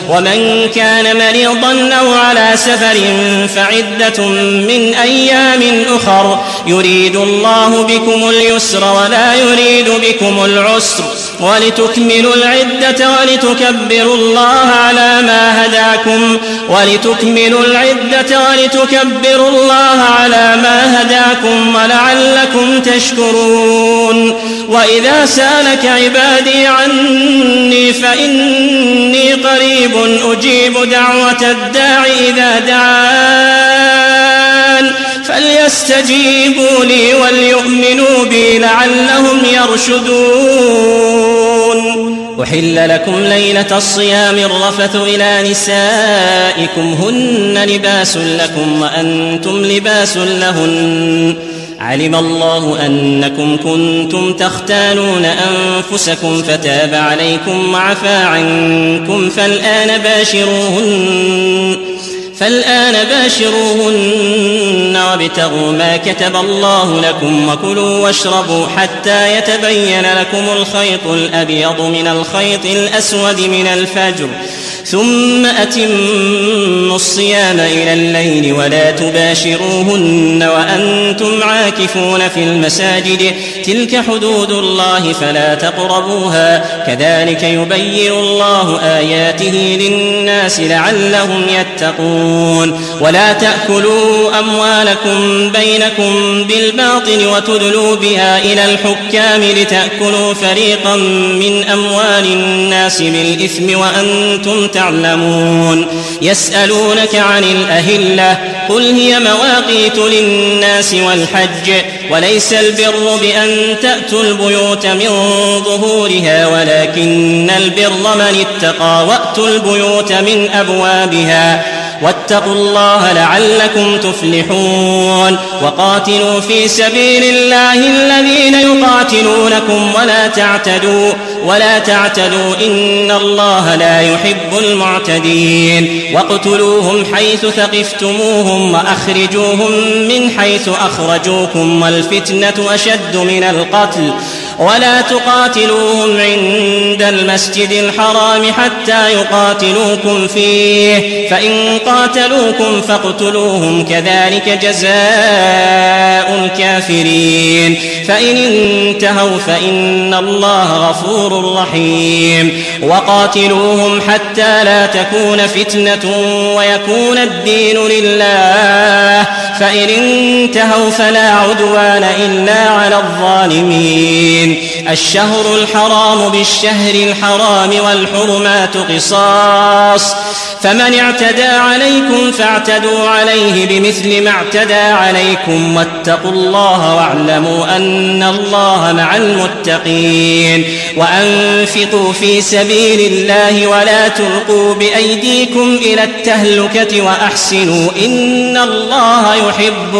ومن كان مريضا أو على سفر فعدة من أيام أخر يريد الله بكم اليسر ولا يريد بكم العسر ولتكملوا العدة ولتكبروا الله على ما هداكم ولتكملوا العدة ولتكبروا الله على ما هداكم ولعلكم تشكرون. وإذا سألك عبادي عني فإني قريب أجيب دعوة الداع إذا دعان فليستجيبوا لي وليؤمنوا بي لعلهم يرشدون. أحل لكم ليلة الصيام الرفث إلى نسائكم هن لباس لكم وأنتم لباس لهن علم الله أنكم كنتم تختانون أنفسكم فتاب عليكم وعفى عنكم فالآن باشروهن فالآن باشروهن وابتغوا ما كتب الله لكم وكلوا واشربوا حتى يتبين لكم الخيط الأبيض من الخيط الأسود من الفجر ثم أتموا الصيام إلى الليل ولا تباشروهن وأنتم عاكفون في المساجد تلك حدود الله فلا تقربوها كذلك يبين الله آياته للناس لعلهم يتقون. ولا تأكلوا أموالكم بينكم بالباطل وتدلوا بها إلى الحكام لتأكلوا فريقا من أموال الناس بالإثم وأنتم تعلمون. يسألونك عن الأهلة قل هي مواقيت للناس والحج وليس البر بأن تأتوا البيوت من ظهورها ولكن البر من اتقى وأتوا البيوت من أبوابها واتقوا الله لعلكم تفلحون. وقاتلوا في سبيل الله الذين يقاتلونكم ولا تعتدوا ولا تعتدوا إن الله لا يحب المعتدين. واقتلوهم حيث ثقفتموهم وأخرجوهم من حيث أخرجوكم والفتنة أشد من القتل ولا تقاتلوهم عند المسجد الحرام حتى يقاتلوكم فيه فإن قاتلوكم فاقتلوهم كذلك جزاء الكافرين. فإن انتهوا فإن الله غفور رحيم. وقاتلوهم حتى لا تكون فتنة ويكون الدين لله فإن انتهوا فلا عدوان إلا على الظالمين. الشهر الحرام بالشهر الحرام والحرمات قصاص فمن اعتدى عليكم فاعتدوا عليه بمثل ما اعتدى عليكم واتقوا الله واعلموا أن الله مع المتقين. وأنفقوا في سبيل الله ولا تلقوا بأيديكم إلى التهلكة وأحسنوا إن الله يحب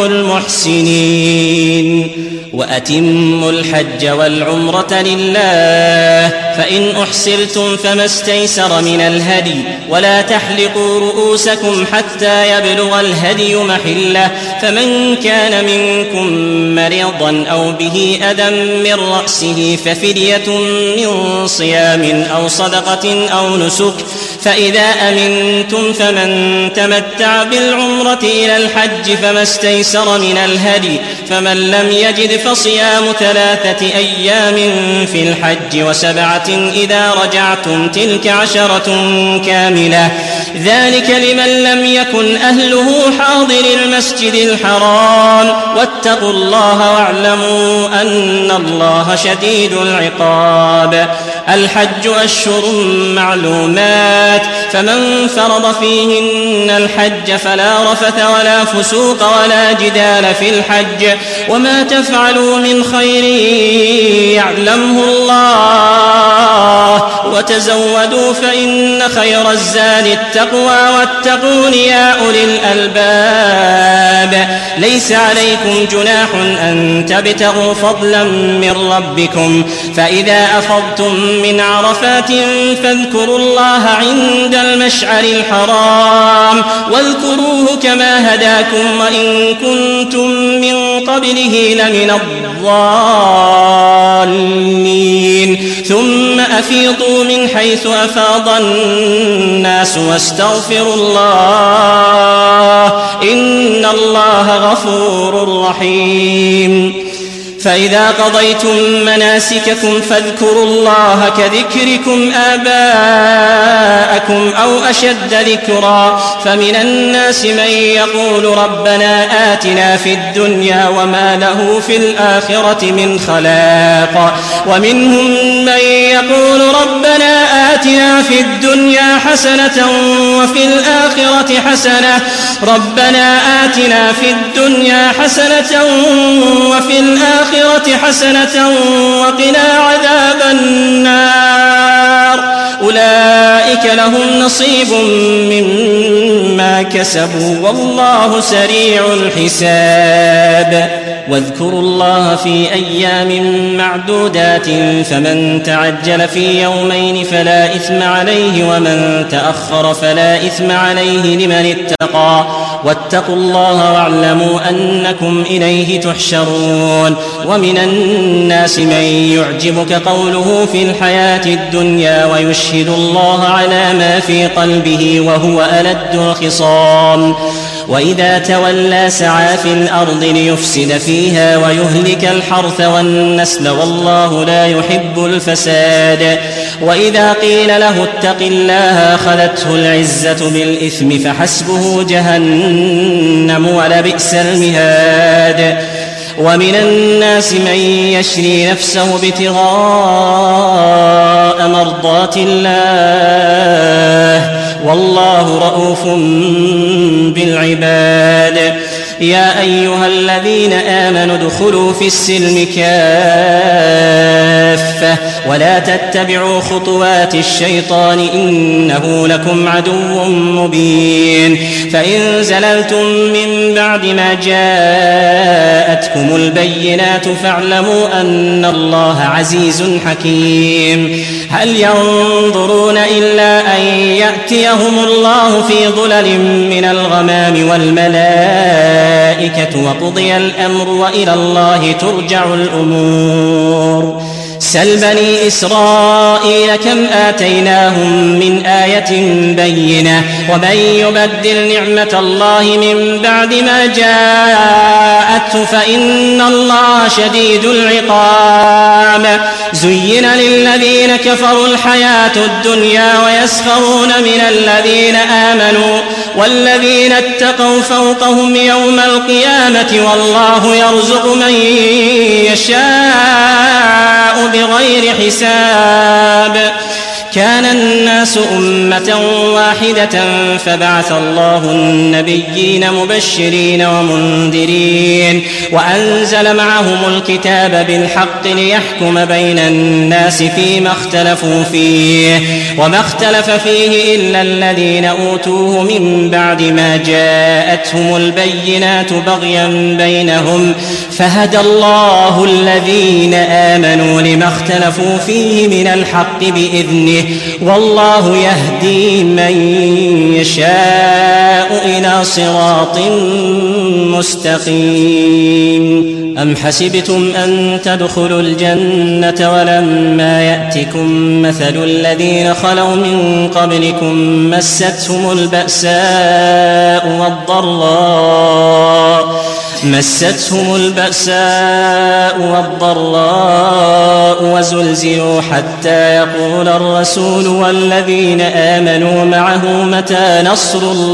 المحسنين. وأتموا الحج والعمرة لله فإن أحسرتم فما استيسر من الهدي ولا تحلقوا رؤوسكم حتى يبلغ الهدي محله فمن كان منكم مريضا أو به أذى من رأسه ففدية من صيام أو صدقة أو نسك فإذا أمنتم فمن تمتع بالعمرة إلى الحج فما استيسر من الهدي فمن لم يجد فصيام ثلاثة أيام في الحج وسبعة إذا رجعتم تلك عشرة كاملة ذلك لمن لم يكن أهله حاضر المسجد الحرام واتقوا الله واعلموا أن الله شديد العقاب. الحج أشهر معلومات فمن فرض فيهن الحج فلا رفث ولا فسوق ولا جدال في الحج وما تفعلوا من خير يعلمه الله وتزودوا فإن خير الزاد التقوى واتقون يا أولي الألباب. ليس عليكم جناح أن تبتغوا فضلا من ربكم فإذا أفضتم من عرفات فاذكروا الله عند المشعر الحرام واذكروه كما هداكم وإن كنتم من قبله لمن الضالين. الضالين ثم أفيضوا من حيث أفاض الناس واستغفروا الله إن الله غفور رحيم فإذا قضيتم مناسككم فاذكروا الله كذكركم آباءكم أو أشد ذكرا فمن الناس من يقول ربنا آتنا في الدنيا وما له في الآخرة من خلاق ومنهم من يقول ربنا آتنا في الدنيا حسنة وفي الآخرة حسنة ربنا آتنا في الدنيا حسنة وفي الآخرة حسنة وقنا عذاب النار أولئك لهم نصيب مما كسبوا والله سريع الحساب واذكروا الله في أيام معدودات فمن تعجل في يومين فلا إثم عليه ومن تأخر فلا إثم عليه لمن اتقى واتقوا الله واعلموا أنكم إليه تحشرون ومن الناس من يعجبك قوله في الحياة الدنيا ويشهد الله على ما في قلبه وهو ألد الخصام وإذا تولى سعى في الأرض ليفسد فيها ويهلك الحرث والنسل والله لا يحب الفساد وإذا قيل له اتق الله أخذته العزة بالإثم فحسبه جهنم ولبئس المهاد ومن الناس من يشري نفسه ابتغاء مرضات الله والله رؤوف بالعباد يا أيها الذين آمنوا ادخلوا في السلم كافة ولا تتبعوا خطوات الشيطان إنه لكم عدو مبين فإن زللتم من بعد ما جاءتكم البينات فاعلموا أن الله عزيز حكيم هل ينظرون إلا أن يأتيهم الله في ظلل من الغمام والملائكة وقضي الأمر وإلى الله ترجع الأمور سل بني إسرائيل كم آتيناهم من آية بينة ومن يبدل نعمة الله من بعد ما جاءته فإن الله شديد العقاب زين للذين كفروا الحياة الدنيا ويسخرون من الذين آمنوا والذين اتقوا فوقهم يوم القيامة والله يرزق من يشاء بغير حساب كان الناس أمة واحدة فبعث الله النبيين مبشرين ومنذرين وأنزل معهم الكتاب بالحق ليحكم بين الناس فيما اختلفوا فيه وما اختلف فيه إلا الذين أوتوه من بعد ما جاءتهم البينات بغيا بينهم فهدى الله الذين آمنوا لما اختلفوا فيه من الحق بإذنه والله يهدي من يشاء إلى صراط مستقيم أم حسبتم أن تدخلوا الجنة ولما يأتكم مثل الذين خلوا من قبلكم مستهم البأساء والضراء مستهم البأساء والضراء وزلزلوا حتى يقول الرسول والذين آمنوا معه متى نصر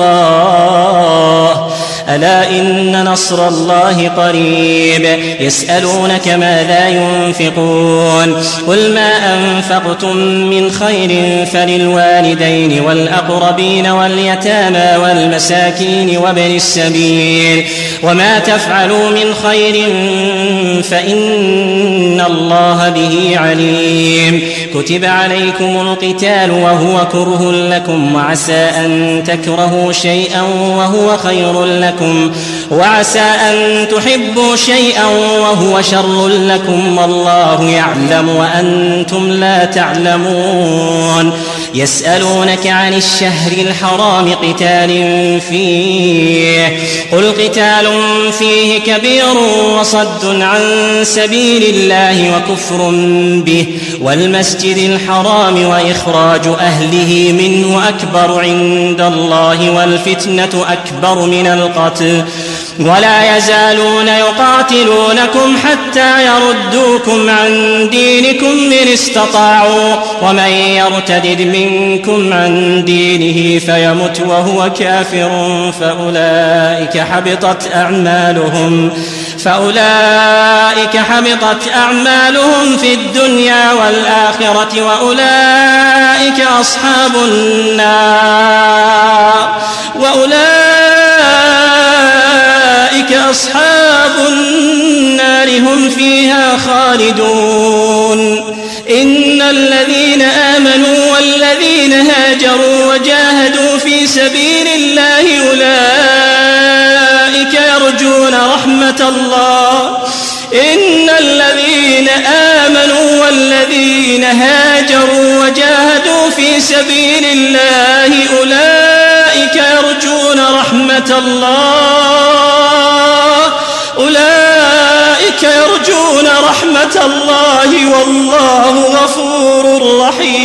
الله ألا إن نصر الله قريب يسألونك ماذا ينفقون قل ما أنفقتم من خير فللوالدين والأقربين واليتامى والمساكين وابن السبيل وما تفعلوا من خير فإن الله به عليم كتب عليكم القتال وهو كره لكم وعسى أن تكرهوا شيئا وهو خير لكم وعسى أن تحبوا شيئا وهو شر لكم والله يعلم وأنتم لا تعلمون يسألونك عن الشهر الحرام قتال فيه قل قتال فيه كبير وصد عن سبيل الله وكفر به والمسجد الحرام وإخراج أهله منه أكبر عند الله والفتنة أكبر من القتل ولا يزالون يقاتلونكم حتى يردوكم عن دينكم إن استطاعوا ومن يرتد منكم عن دينه فيمت وهو كافر فأولئك حبطت أعمالهم فأولئك حبطت أعمالهم في الدنيا والآخرة وأولئك أصحاب النار وأولئك أصحاب النار هم فيها خالدون إن الذين آمنوا والذين هاجروا وجاهدوا في سبيل الله أولئك يرجون رحمة الله إن الذين آمنوا والذين هاجروا وجاهدوا في سبيل الله أولئك يرجون رحمة الله أولئك يرجون رحمة الله والله غفور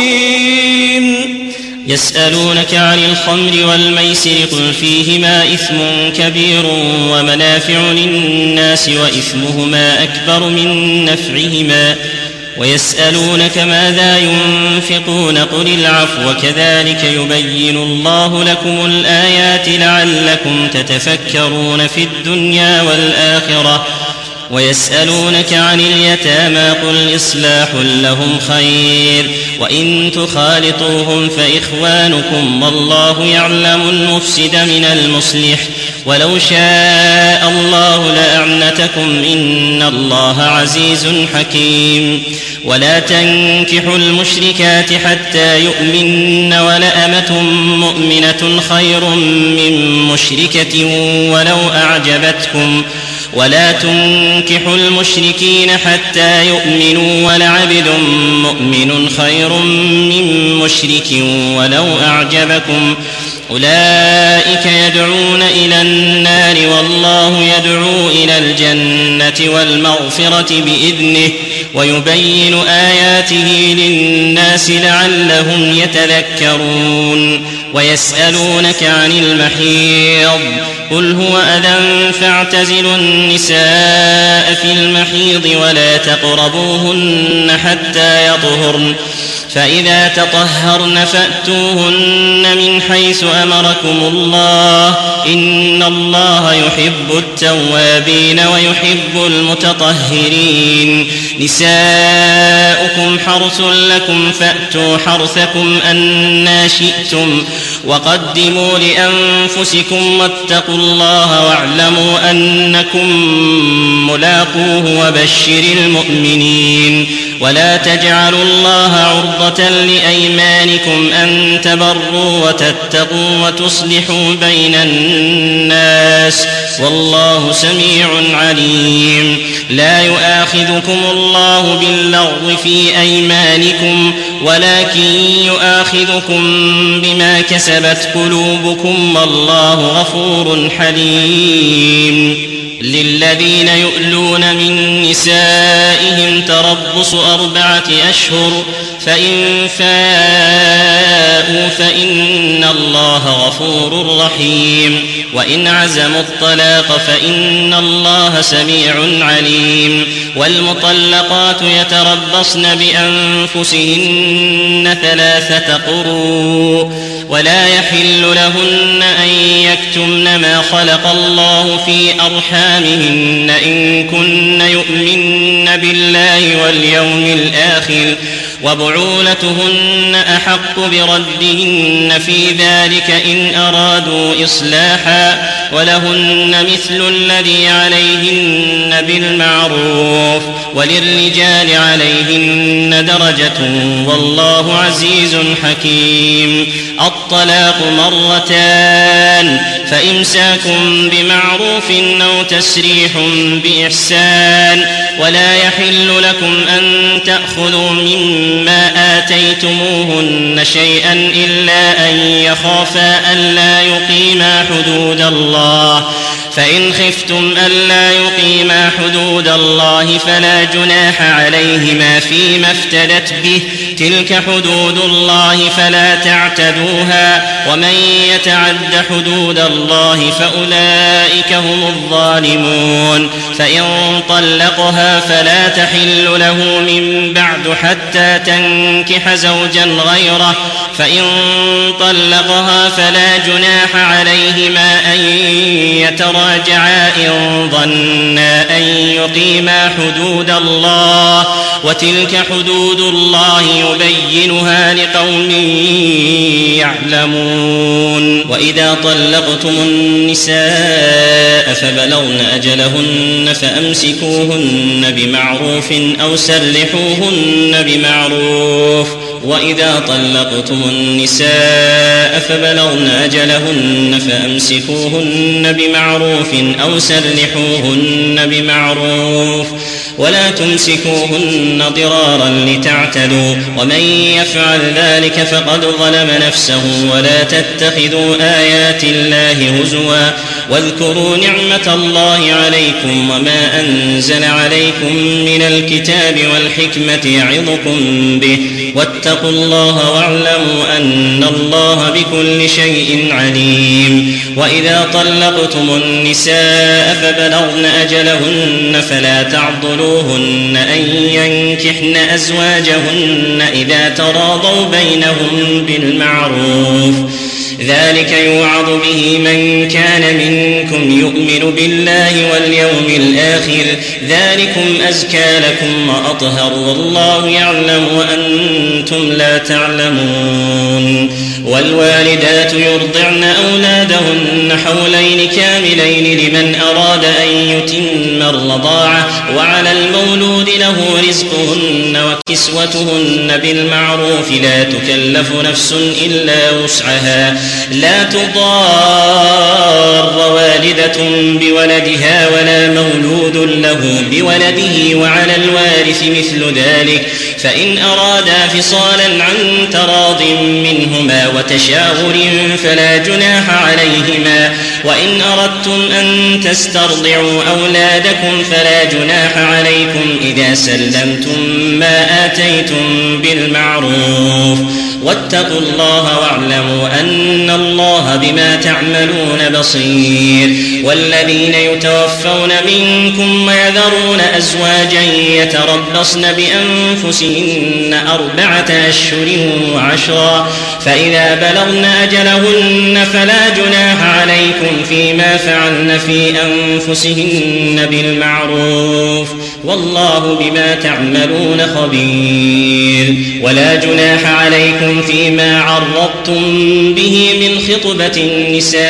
رحيم يسألونك عن الخمر والميسر قل فيهما إثم كبير ومنافع للناس وإثمهما أكبر من نفعهما ويسألونك ماذا ينفقون قل العفو كذلك يبين الله لكم الآيات لعلكم تتفكرون في الدنيا والآخرة ويسألونك عن اليتامى قل إصلاح لهم خير وإن تخالطوهم فإخوانكم والله يعلم المفسد من المصلح ولو شاء الله لأعنتكم إن الله عزيز حكيم ولا تنكحوا المشركات حتى يؤمن ولأمة مؤمنة خير من مشركة ولو أعجبتكم ولا تنكحوا المشركين حتى يؤمنوا ولعبد مؤمن خير من مشرك ولو أعجبكم أولئك يدعون إلى النار والله يدعو إلى الجنة والمغفرة بإذنه ويبين آياته للناس لعلهم يتذكرون ويسألونك عن المحيض قل هو أذى فاعتزلوا النساء في المحيض ولا تقربوهن حتى يطهرن فإذا تطهرن فأتوهن من حيث أمركم الله إن الله يحب التوابين ويحب المتطهرين نساؤكم حرث لكم فأتوا حرثكم أنى شئتم وقدموا لأنفسكم واتقوا الله واعلموا أنكم ملاقوه وبشر المؤمنين ولا تجعلوا الله عرضة لأيمانكم أن تبروا وتتقوا وتصلحوا بين الناس والله سميع عليم لا يؤاخذكم الله باللغو في أيمانكم ولكن يؤاخذكم بما كسبت قلوبكم والله غفور حليم للذين يؤلون من نسائهم تربص أربعة أشهر فإن فاءوا فإن الله غفور رحيم وإن عزموا الطلاق فإن الله سميع عليم والمطلقات يتربصن بأنفسهن ثلاثة قروء ولا يحل لهن أن يكتمن ما خلق الله في أرحامهن إن كن يؤمن بالله واليوم الآخر وبعولتهن أحق بردهن في ذلك إن أرادوا إصلاحا ولهن مثل الذي عليهن بالمعروف وللرجال عليهن درجة والله عزيز حكيم الطلاق مرتان فإمساكم بمعروف أو تسريح بإحسان. ولا يحل لكم أن تأخذوا مما آتيتموهن شيئا إلا أن يخافا ألا يقيما حدود الله، فإن خفتم ألا يقيما حدود الله فلا جناح عليهما فيما افتدت به، تلك حدود الله فلا تعتدوها، ومن يتعد حدود الله فأولئك هم الظالمون. فإن طلقها فلا تحل له من بعد حتى تنكح زوجا غيره، فإن طلقها فلا جناح عليهما أن يتراجعا إن ظنا أن يقيما حدود الله، وتلك حدود الله يبينها لقوم يعلمون. وإذا طلقتم النساء فبلغن أجلهن فأمسكوهن بمعروف أو سرحوهن بمعروف. وإذا طلقتم النساء فبلغن أجلهن فأمسكوهن بمعروف أو سرحوهن بمعروف، ولا تمسكوهن ضرارا لتعتدوا، ومن يفعل ذلك فقد ظلم نفسه. ولا تتخذوا آيات الله هزوا، واذكروا نعمة الله عليكم وما أنزل عليكم من الكتاب والحكمة يعظكم به، واتقوا الله واعلموا أن الله بكل شيء عليم. وإذا طلقتم النساء فبلغن أجلهن فلا تعضلوهن أن ينكحن أزواجهن إذا تراضوا بينهم بالمعروف، ذلك يوعظ به من كان منكم يؤمن بالله واليوم الآخر، ذلكم أزكى لكم وأطهر، والله يعلم وأنتم لا تعلمون. والوالدات يرضعن أولادهن حولين كاملين لمن أراد أن يتم الرضاعة، وعلى المولود له رزقهن وكسوتهن بالمعروف، لا تكلف نفس إلا وسعها، لا تضار والدة بولدها ولا مولود له بولده، وعلى الوارث مثل ذلك، فإن أرادا فصالا عن تراض منهما وتشاور فلا جناح عليهما. وإن أردتم أن تسترضعوا أولادكم فلا جناح عليكم إذا سلمتم ما آتيتم بالمعروف، واتقوا الله واعلموا أن الله بما تعملون بصير. والذين يتوفون منكم ويذرون أزواجا يتربصن بأنفسهن أربعة أشهر وعشرا، فإذا بلغن أجلهن فلا جناح عليكم فيما فعلن في أنفسهن بالمعروف، والله بما تعملون خبير. ولا جناح عليكم فيما عرضتم به من خطبة النساء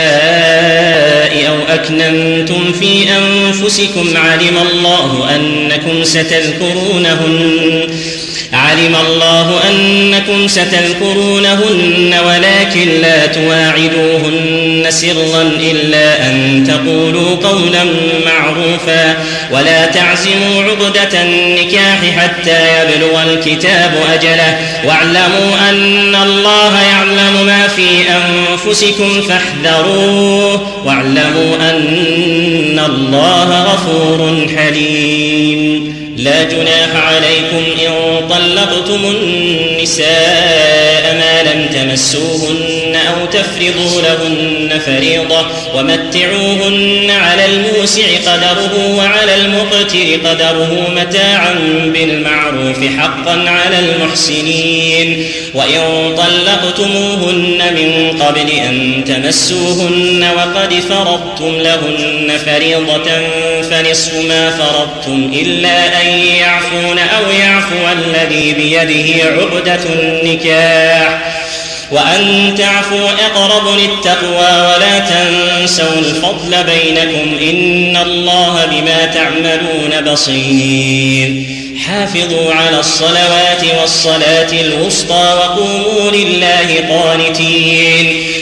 أو أكننتم في أنفسكم، علم الله أنكم ستذكرونهن علم الله أنكم ستذكرونهن ولكن لا تواعدوهن سرا إلا أن تقولوا قولا معروفا، ولا تعزموا عقدة النكاح حتى يبلغ الكتاب أجله، واعلموا أن الله يعلم ما في أنفسكم فاحذروه، واعلموا أن الله غفور حليم. لا جناح عليكم إن طلقتم النساء ما لم تمسوهن أو تفرضوا لهن فريضة، ومتعوهن على الموسع قدره وعلى المقتر قدره متاعا بالمعروف حقا على المحسنين. وإن طلقتموهن من قبل أن تمسوهن وقد فرضتم لهن فريضة فنصف ما فرضتم إلا أن يعفون أو يعفو الذي بيده عقدة النكاح، وأن تعفوا أقرب للتقوى، ولا تنسوا الفضل بينكم إن الله بما تعملون بصير. حافظوا على الصلوات والصلاة الوسطى وقوموا لله قانتين،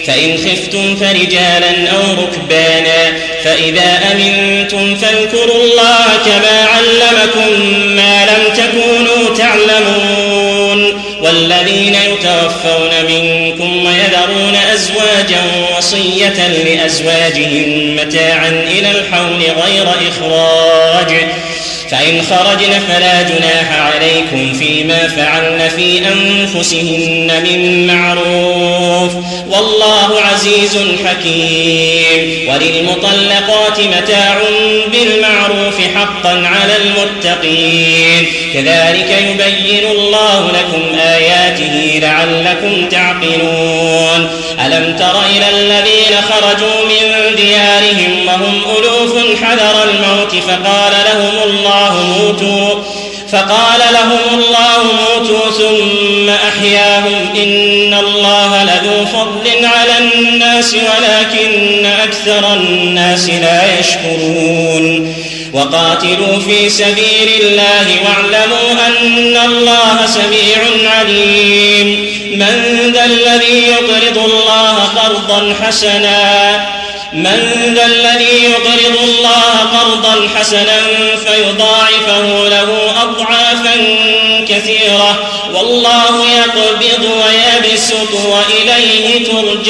فإن خفتم فرجالا أو ركبانا فإذا أمنتم فاذكروا الله كما علمكم ما لم تكونوا تعلمون والذين يتوفون منكم ويذرون أزواجا وصية لأزواجهم متاعا إلى الحول غير إخراج فإن خرجن فلا جناح عليكم فيما فعلن في أنفسهن من معروف والله عزيز حكيم وللمطلقات متاع بالمعروف حقا على المتقين كذلك يبين الله لكم آياته لعلكم تعقلون ألم تر إلى الذين خرجوا من ديارهم وهم ألوف حذر الموت فقال لهم الله موتوا فقال لهم الله موتوا ثم أحياهم إن الله لذو فضل على الناس ولكن أكثر الناس لا يشكرون وقاتلوا في سبيل الله واعلموا أن الله سميع عليم من ذا الذي يقرض الله قرضا حسنا من ذا الذي يقرض الله قرضا حسنا فيضاعفه له أضعافا كثيرة والله يقبض ويبسط وإليه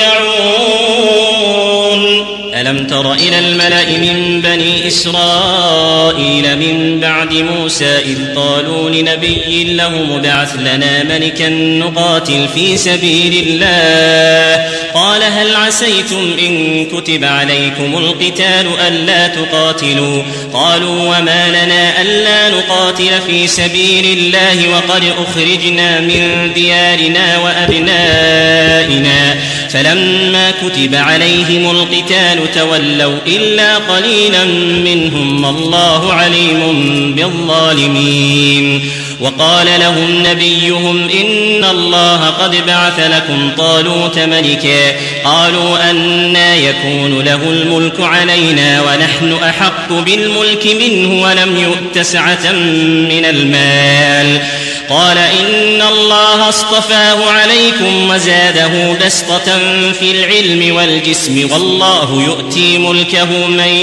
ترجعون ألم تر إلى الملأ من بني إسرائيل من بعد موسى إذ قالوا لنبي له مبعث لنا ملكا نقاتل في سبيل الله قال هل عسيتم إن كتب عليكم القتال ألا تقاتلوا قالوا وما لنا ألا نقاتل في سبيل الله وقد أخرجنا من ديارنا وأبنائنا فلما كتب عليهم القتال تولوا إلا قليلا منهم والله عليم بالظالمين وقال لهم نبيهم إن الله قد بعث لكم طالوت ملكا قالوا أنى يكون له الملك علينا ونحن أحق بالملك منه ولم يؤت سعة من المال قال إن الله اصطفاه عليكم وزاده بسطة في العلم والجسم والله يؤتي ملكه من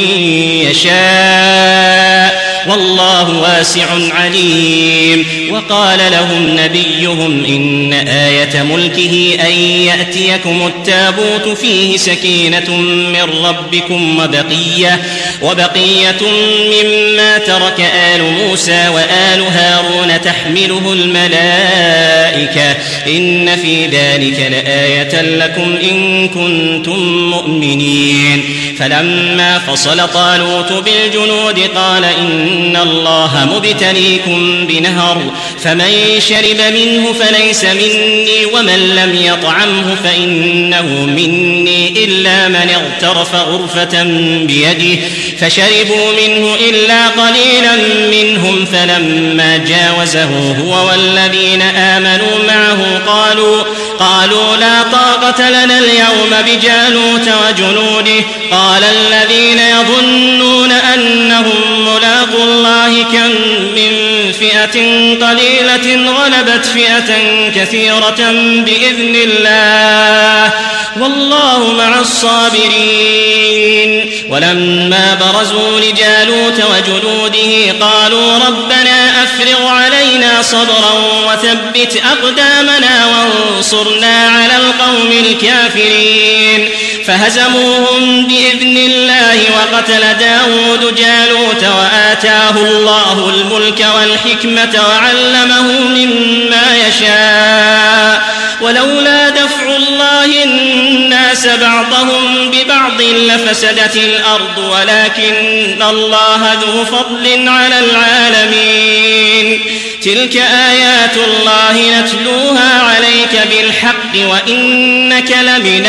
يشاء والله واسع عليم وقال لهم نبيهم إن آية ملكه أن يأتيكم التابوت فيه سكينة من ربكم وبقية, وبقية مما ترك آل موسى وآل هارون تحمله الملائكة إن في ذلك لآية لكم إن كنتم مؤمنين فلما فصل طالوت بالجنود قال إن الله مبتليكم بنهر فمن شرب منه فليس مني ومن لم يطعمه فإنه مني إلا من اغترف غرفة بيده فشربوا منه إلا قليلا منهم فلما جاوزه هو والذين آمنوا معه قالوا قالوا لا طاقة لنا اليوم بجالوت وجنوده قال الذين يظنون أنهم ملاقوا الله كم من فئة قليلة غلبت فئة كثيرة بإذن الله والله مع الصابرين ولما برزوا لجالوت وجنوده قالوا ربنا أفرغ علينا صبرا وثبت أقدامنا وانصرنا على القوم الكافرين فهزموهم بإذن الله وقتل داود جالوت وآتاه الله الملك والحكمة وعلمه مما يشاء ولولا دفع الله الناس بعضهم ببعض لفسدت الأرض ولكن الله ذو فضل على العالمين تلك آيات الله نتلوها عليك بالحق وإنك لمن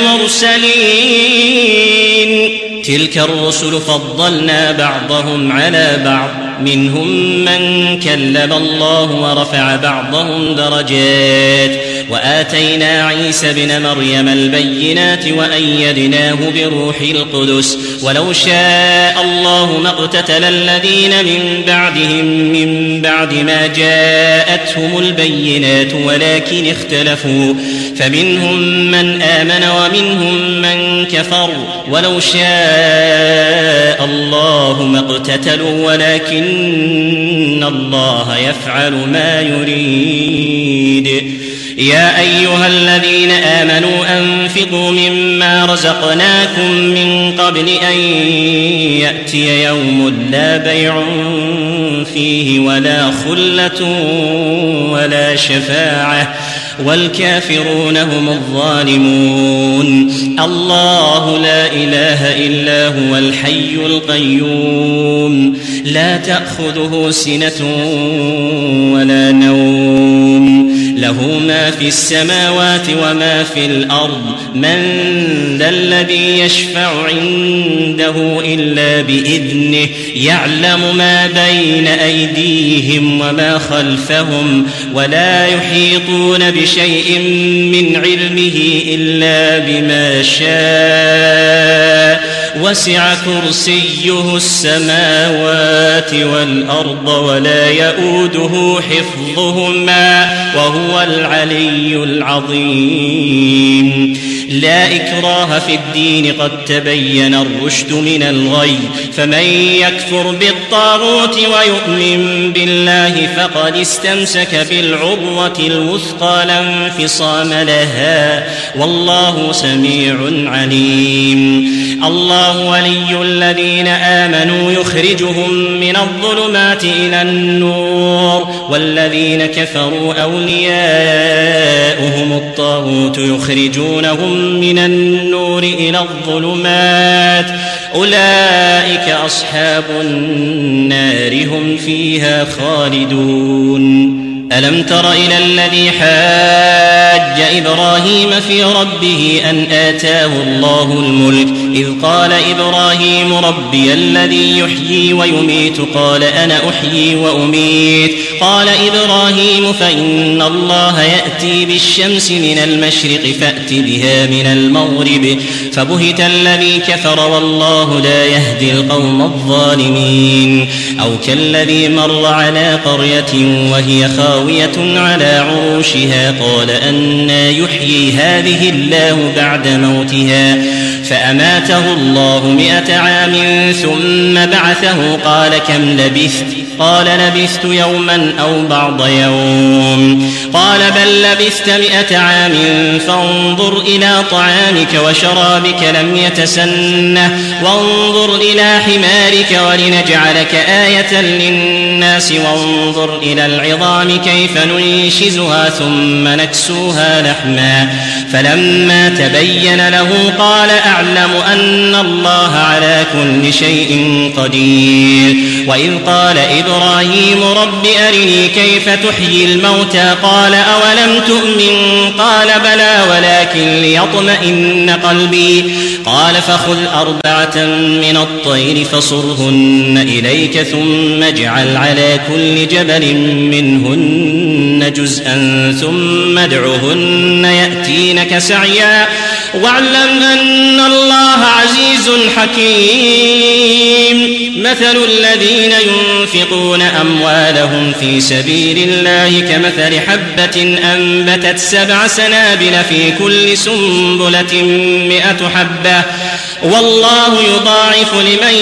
المرسلين تلك الرسل فضلنا بعضهم على بعض منهم من كلم الله ورفع بعضهم درجات وآتينا عيسى ابن مريم البينات وأيدناه بروح القدس ولو شاء الله ما اقتتل الذين من بعدهم من بعد ما جاءتهم البينات ولكن اختلفوا فمنهم من آمن ومنهم من كفر ولو شاء الله ما اقتتلوا ولكن الله يفعل ما يريد. يا أيها الذين آمنوا أنفقوا مما رزقناكم من قبل أن يأتي يوم لا بيع فيه ولا خلة ولا شفاعة والكافرون هم الظالمون. الله لا إله إلا هو الحي القيوم لا تأخذه سنة ولا نوم له ما في السماوات وما في الأرض من ذا الذي يشفع عنده إلا بإذنه يعلم ما بين أيديهم وما خلفهم ولا يحيطون بشيء من علمه إلا بما شاء وسع كرسيه السماوات والأرض ولا يؤوده حفظهما وهو العلي العظيم. لا إكراه في الدين قد تبين الرشد من الغي فمن يكفر بالطاغوت ويؤمن بالله فقد استمسك بالعروة الوثقى لا انفصام لها والله سميع عليم. الله ولي الذين آمنوا يخرجهم من الظلمات إلى النور والذين كفروا أولياؤهم الطاغوت يخرجونهم من النور إلى الظلمات أولئك أصحاب النار هم فيها خالدون. ألم تر إلى الذي حاج إبراهيم في ربه أن آتاه الله الملك إذ قال إبراهيم ربي الذي يحيي ويميت قال أنا أحيي وأميت قال إبراهيم فإن الله يأتي بالشمس من المشرق فأت بها من المغرب فبهت الذي كفر والله لا يهدي القوم الظالمين. أو كالذي مر على قرية وهي خاوية على عروشها قال أنى يحيي هذه الله بعد موتها فأماته الله مئة عام ثم بعثه قال كم لبثت قال لبثت يوما أو بعض يوم قال بل لبثت مئة عام فانظر إلى طعامك وشرابك لم يتسنه وانظر إلى حمارك ولنجعلك آية للناس وانظر إلى العظام كيف ننشزها ثم نكسوها لحما فلما تبين له قال أعلم أن الله على كل شيء قدير. وإذ قال إبراهيم رب أرني كيف تحيي الموتى قال أولم تؤمن قال بلى ولكن ليطمئن قلبي قال فخذ أربعة من الطير فصرهن إليك ثم اجعل على كل جبل منهن جزءا ثم ادعهن يأتينك سعيا واعلم أن الله عزيز حكيم. مثل الذين ينفقون أموالهم في سبيل الله كمثل حبة أنبتت سبع سنابل في كل سنبلة مئة حبة والله يضاعف لمن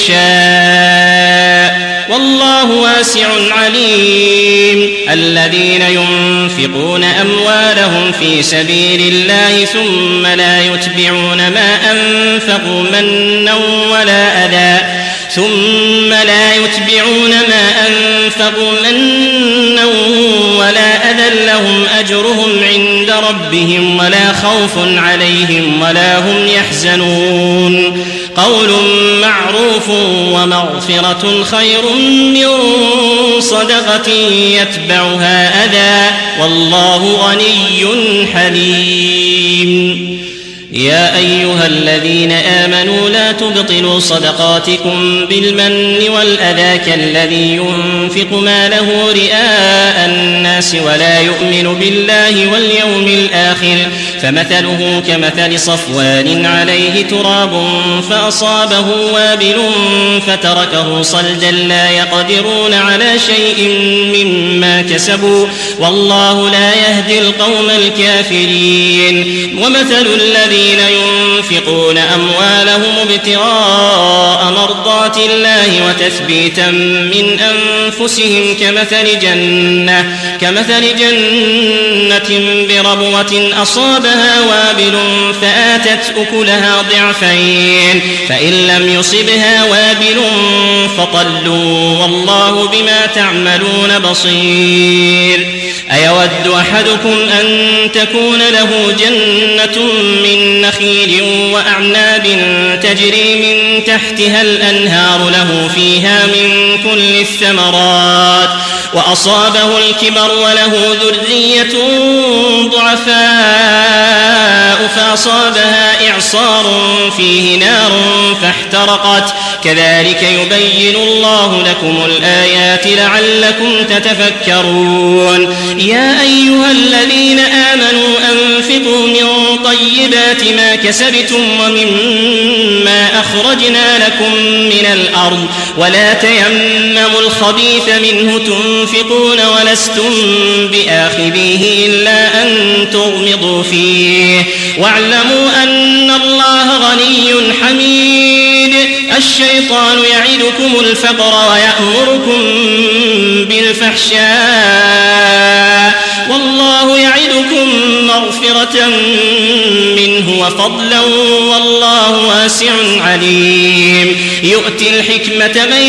يشاء والله واسع عليم. الذين ينفقون أموالهم في سبيل الله ثم لا يتبعون ما أنفقوا منا ولا أذى ثم لا يتبعون ما أنفقوا منا ولا أذى لهم أجرهم عند ربهم ولا خوف عليهم ولا هم يحزنون. قول معروف ومغفرة خير من صدقة يتبعها أذى والله غني حليم. يا أيها الذين آمنوا لا تبطلوا صدقاتكم بالمن والأذى كالذي ينفق ماله رئاء الناس ولا يؤمن بالله واليوم الآخر فمثله كمثل صفوان عليه تراب فأصابه وابل فتركه صلدا لا يقدرون على شيء مما كسبوا والله لا يهدي القوم الكافرين. ومثل الذين ينفقون أموالهم ابتغاء مرضات الله وتثبيتا من أنفسهم كمثل جنة كمثل جنة بربوة أصابها وابل فآتت أكلها ضعفين فإن لم يصبها وابل فطلوا والله بما تعملون بصير. أيود أحدكم أن تكون له جنة من نخيل وأعناب تجري من تحتها الأنهار له فيها من كل الثمرات وأصابه الكبر وله ذرية ضعفاء فأصابها إعصار فيه نار فاحترقت كذلك يبين الله لكم الآيات لعلكم تتفكرون. يا أيها الذين آمنوا أنفقوا من طيبات ما كسبتم ومما أخرجنا لكم من الأرض ولا تيمموا الخبيث منه تنفقون ولستم بآخذيه إلا أن تغمضوا فيه واعلموا أن الله غني حميد. الشيطان يعدكم الفقر ويأمركم بالفحشاء والله يعدكم مغفرة منه وفضلا والله واسع عليم. يؤتي الحكمة من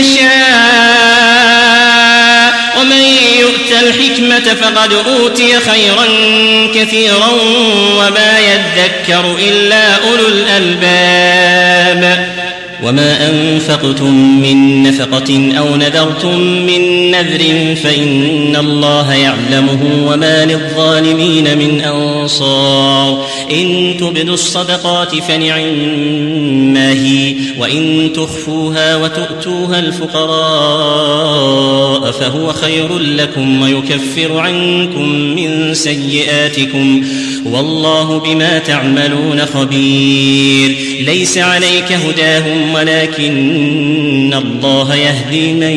يشاء ومن يؤت الحكمة فقد أوتي خيرا كثيرا وما يذكر إلا أولو الألباب. وما أنفقتم من نفقة أو نذرتم من نذر فإن الله يعلمه وما للظالمين من أنصار. إن تبدوا الصدقات فنعما هي وإن تخفوها وتؤتوها الفقراء فهو خير لكم ويكفر عنكم من سيئاتكم والله بما تعملون خبير. ليس عليك هداهم ولكن الله يهدي من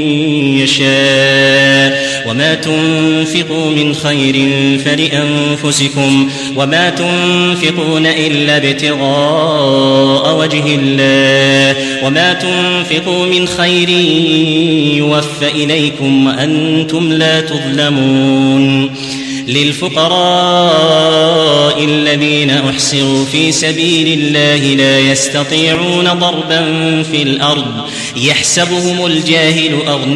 يشاء وما تنفقوا من خير فلأنفسكم وما تنفقون إلا ابتغاء وجه الله وما تنفقوا من خير يوفى إليكم وأنتم لا تظلمون. للفقراء الذين أحصروا في سبيل الله لا يستطيعون ضربا في الأرض يحسبهم الجاهل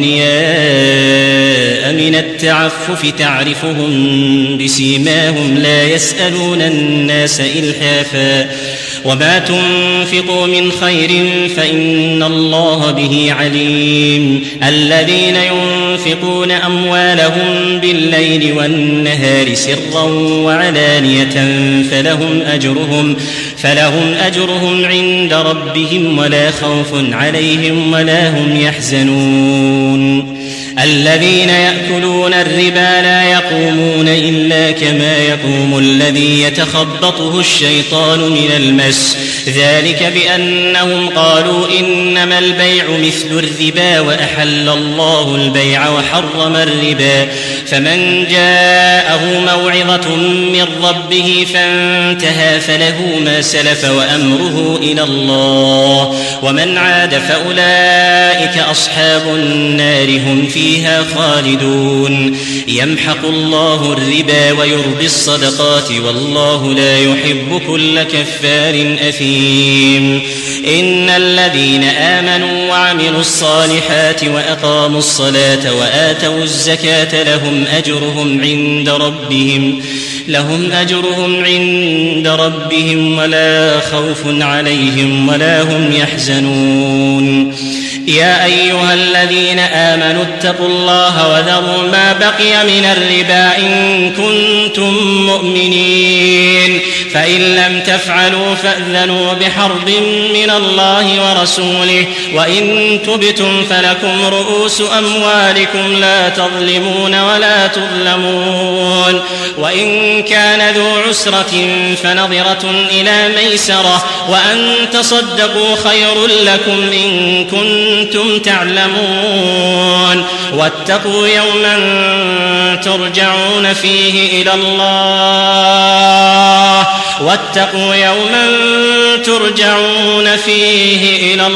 أغنياء من التعفف تعرفهم بسيماهم لا يسألون الناس إلحافا وما تنفقوا من خير فإن الله به عليم. الذين ينفقون أموالهم بالليل والنهار سرا وعلانية فلهم أجرهم فلهم أجرهم عند ربهم ولا خوف عليهم ولا هم يحزنون. الذين يأكلون الربا لا يقومون إلا كما يقوم الذي يتخبطه الشيطان من المس ذلك بأنهم قالوا إنما البيع مثل الربا وأحل الله البيع وحرم الربا. فمن جاءه موعظة من ربه فانتهى فله ما سلف وأمره إلى الله ومن عاد فأولئك أصحاب النار هم فيها خالدون. يمحق الله الربا ويربي الصدقات والله لا يحب كل كفار أثيم. إن الذين آمنوا وعملوا الصالحات وأقاموا الصلاة وآتوا الزكاة لهم أجرهم عند ربهم لهم أجرهم عند ربهم ولا خوف عليهم ولا هم يحزنون. يا أيها الذين آمنوا اتقوا الله وذروا ما بقي من الربا إن كنتم مؤمنين فإن لم تفعلوا فأذنوا بحرب من الله ورسوله وإن تبتم فلكم رؤوس أموالكم لا تظلمون ولا تظلمون وإن كان ذو عسرة فنظرة إلى ميسرة وأن تصدقوا خير لكم إن كنتم تعلمون واتقوا يوما ترجعون فيه إلى الله واتقوا يوما ترجعون فيه إلى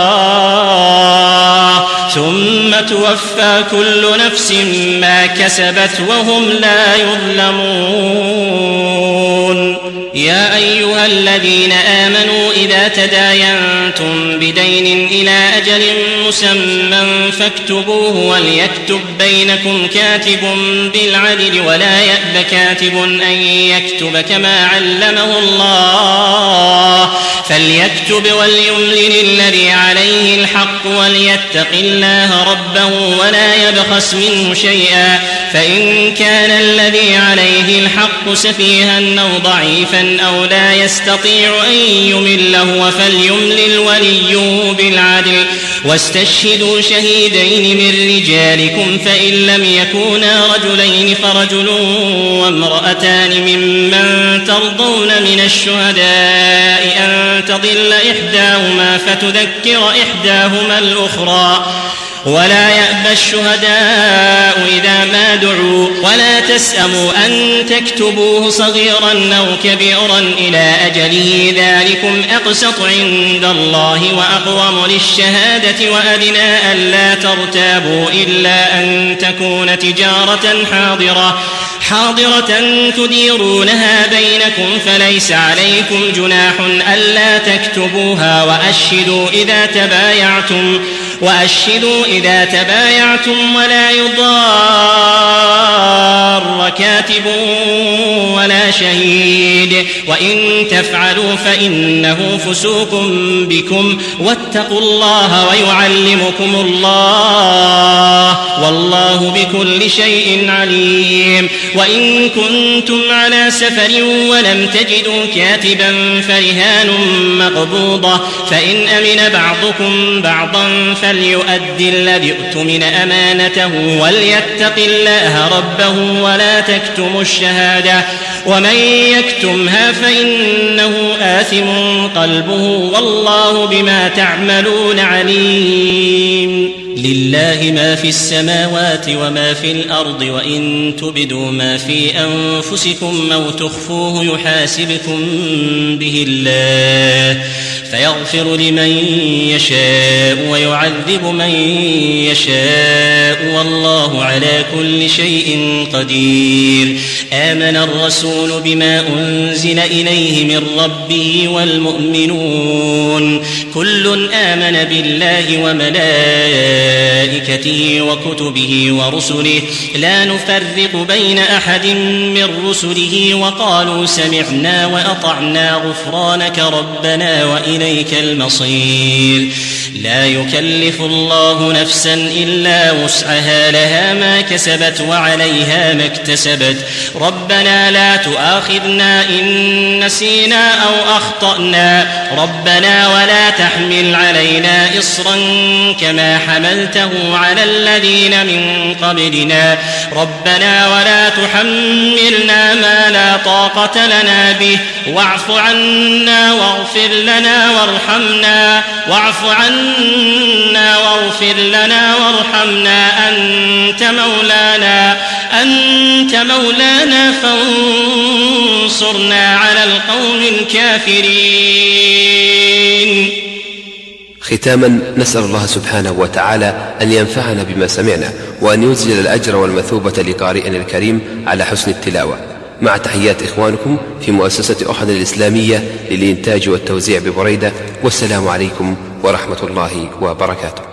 الله ثم توفى كل نفس ما كسبت وهم لا يظلمون. يا أيها الذين آمنوا إذا تداينتم بدين إلى أجل مسمى فاكتبوه وليكتب بينكم كاتب بالعدل ولا يأب كاتب أن يكتب كما علمه الله فليكتب وليملل الذي عليه الحق وليتق الله ربه ولا يبخس منه شيئا فإن كان الذي عليه الحق سفيها أو ضعيفا أو لا يستطيع أن يمل هو فليملل وليه بالعدل واستشهدوا شهيدين من رجالكم فإن لم يكونا رجلين فرجل وامرأتان ممن ترضون من الشهداء أن تضل إحداهما فتذكر إحداهما الأخرى ولا يأبى الشهداء إذا ما دعوا ولا تسأموا أن تكتبوه صغيرا أو كبيرا إلى أجله ذلكم أقسط عند الله وأقوم للشهادة وأدنى ألا ترتابوا إلا أن تكون تجارة حاضرة حاضرة تديرونها بينكم فليس عليكم جناح ألا تكتبوها وأشهدوا إذا تبايعتم وأشهدوا إذا تبايعتم ولا يضار كاتب ولا شهيد وإن تفعلوا فإنه فسوق بكم واتقوا الله ويعلمكم الله والله بكل شيء عليم. وإن كنتم على سفر ولم تجدوا كاتبا فرهان مقبوضة فإن أمن بعضكم بعضا فليؤدي الذي اؤتمن أمانته وليتق الله ربه ولا تكتموا الشهادة ومن يكتمها فإنه آثم قلبه والله بما تعملون عليم. لله ما في السماوات وما في الأرض وإن تبدوا ما في أنفسكم أو تخفوه يحاسبكم به الله فيغفر لمن يشاء ويعذب من يشاء والله على كل شيء قدير. آمن الرسول بما أنزل إليه من ربه والمؤمنون كل آمن بالله وملائكته وكتبه ورسله لا نفرق بين أحد من رسله وقالوا سمعنا وأطعنا غفرانك ربنا وإليك المصير. لا يكلف الله نفسا إلا وسعها لها ما كسبت وعليها ما اكتسبت ربنا لا تؤاخذنا إن نسينا أو أخطأنا ربنا ولا تحمل علينا إصرا كما حملته على الذين من قبلنا ربنا ولا تحملنا ما لا طاقة لنا به واعف عنا واغفر لنا وارحمنا واعف عنا واغفر لنا وارحمنا أنت مولانا أنت مولانا فانصرنا على القوم الكافرين. ختاما نسأل الله سبحانه وتعالى أن ينفعنا بما سمعنا وأن يزيل الأجر والمثوبة لقارئنا الكريم على حسن التلاوة. مع تحيات إخوانكم في مؤسسة أحد الإسلامية للإنتاج والتوزيع ببريدة والسلام عليكم ورحمة الله وبركاته.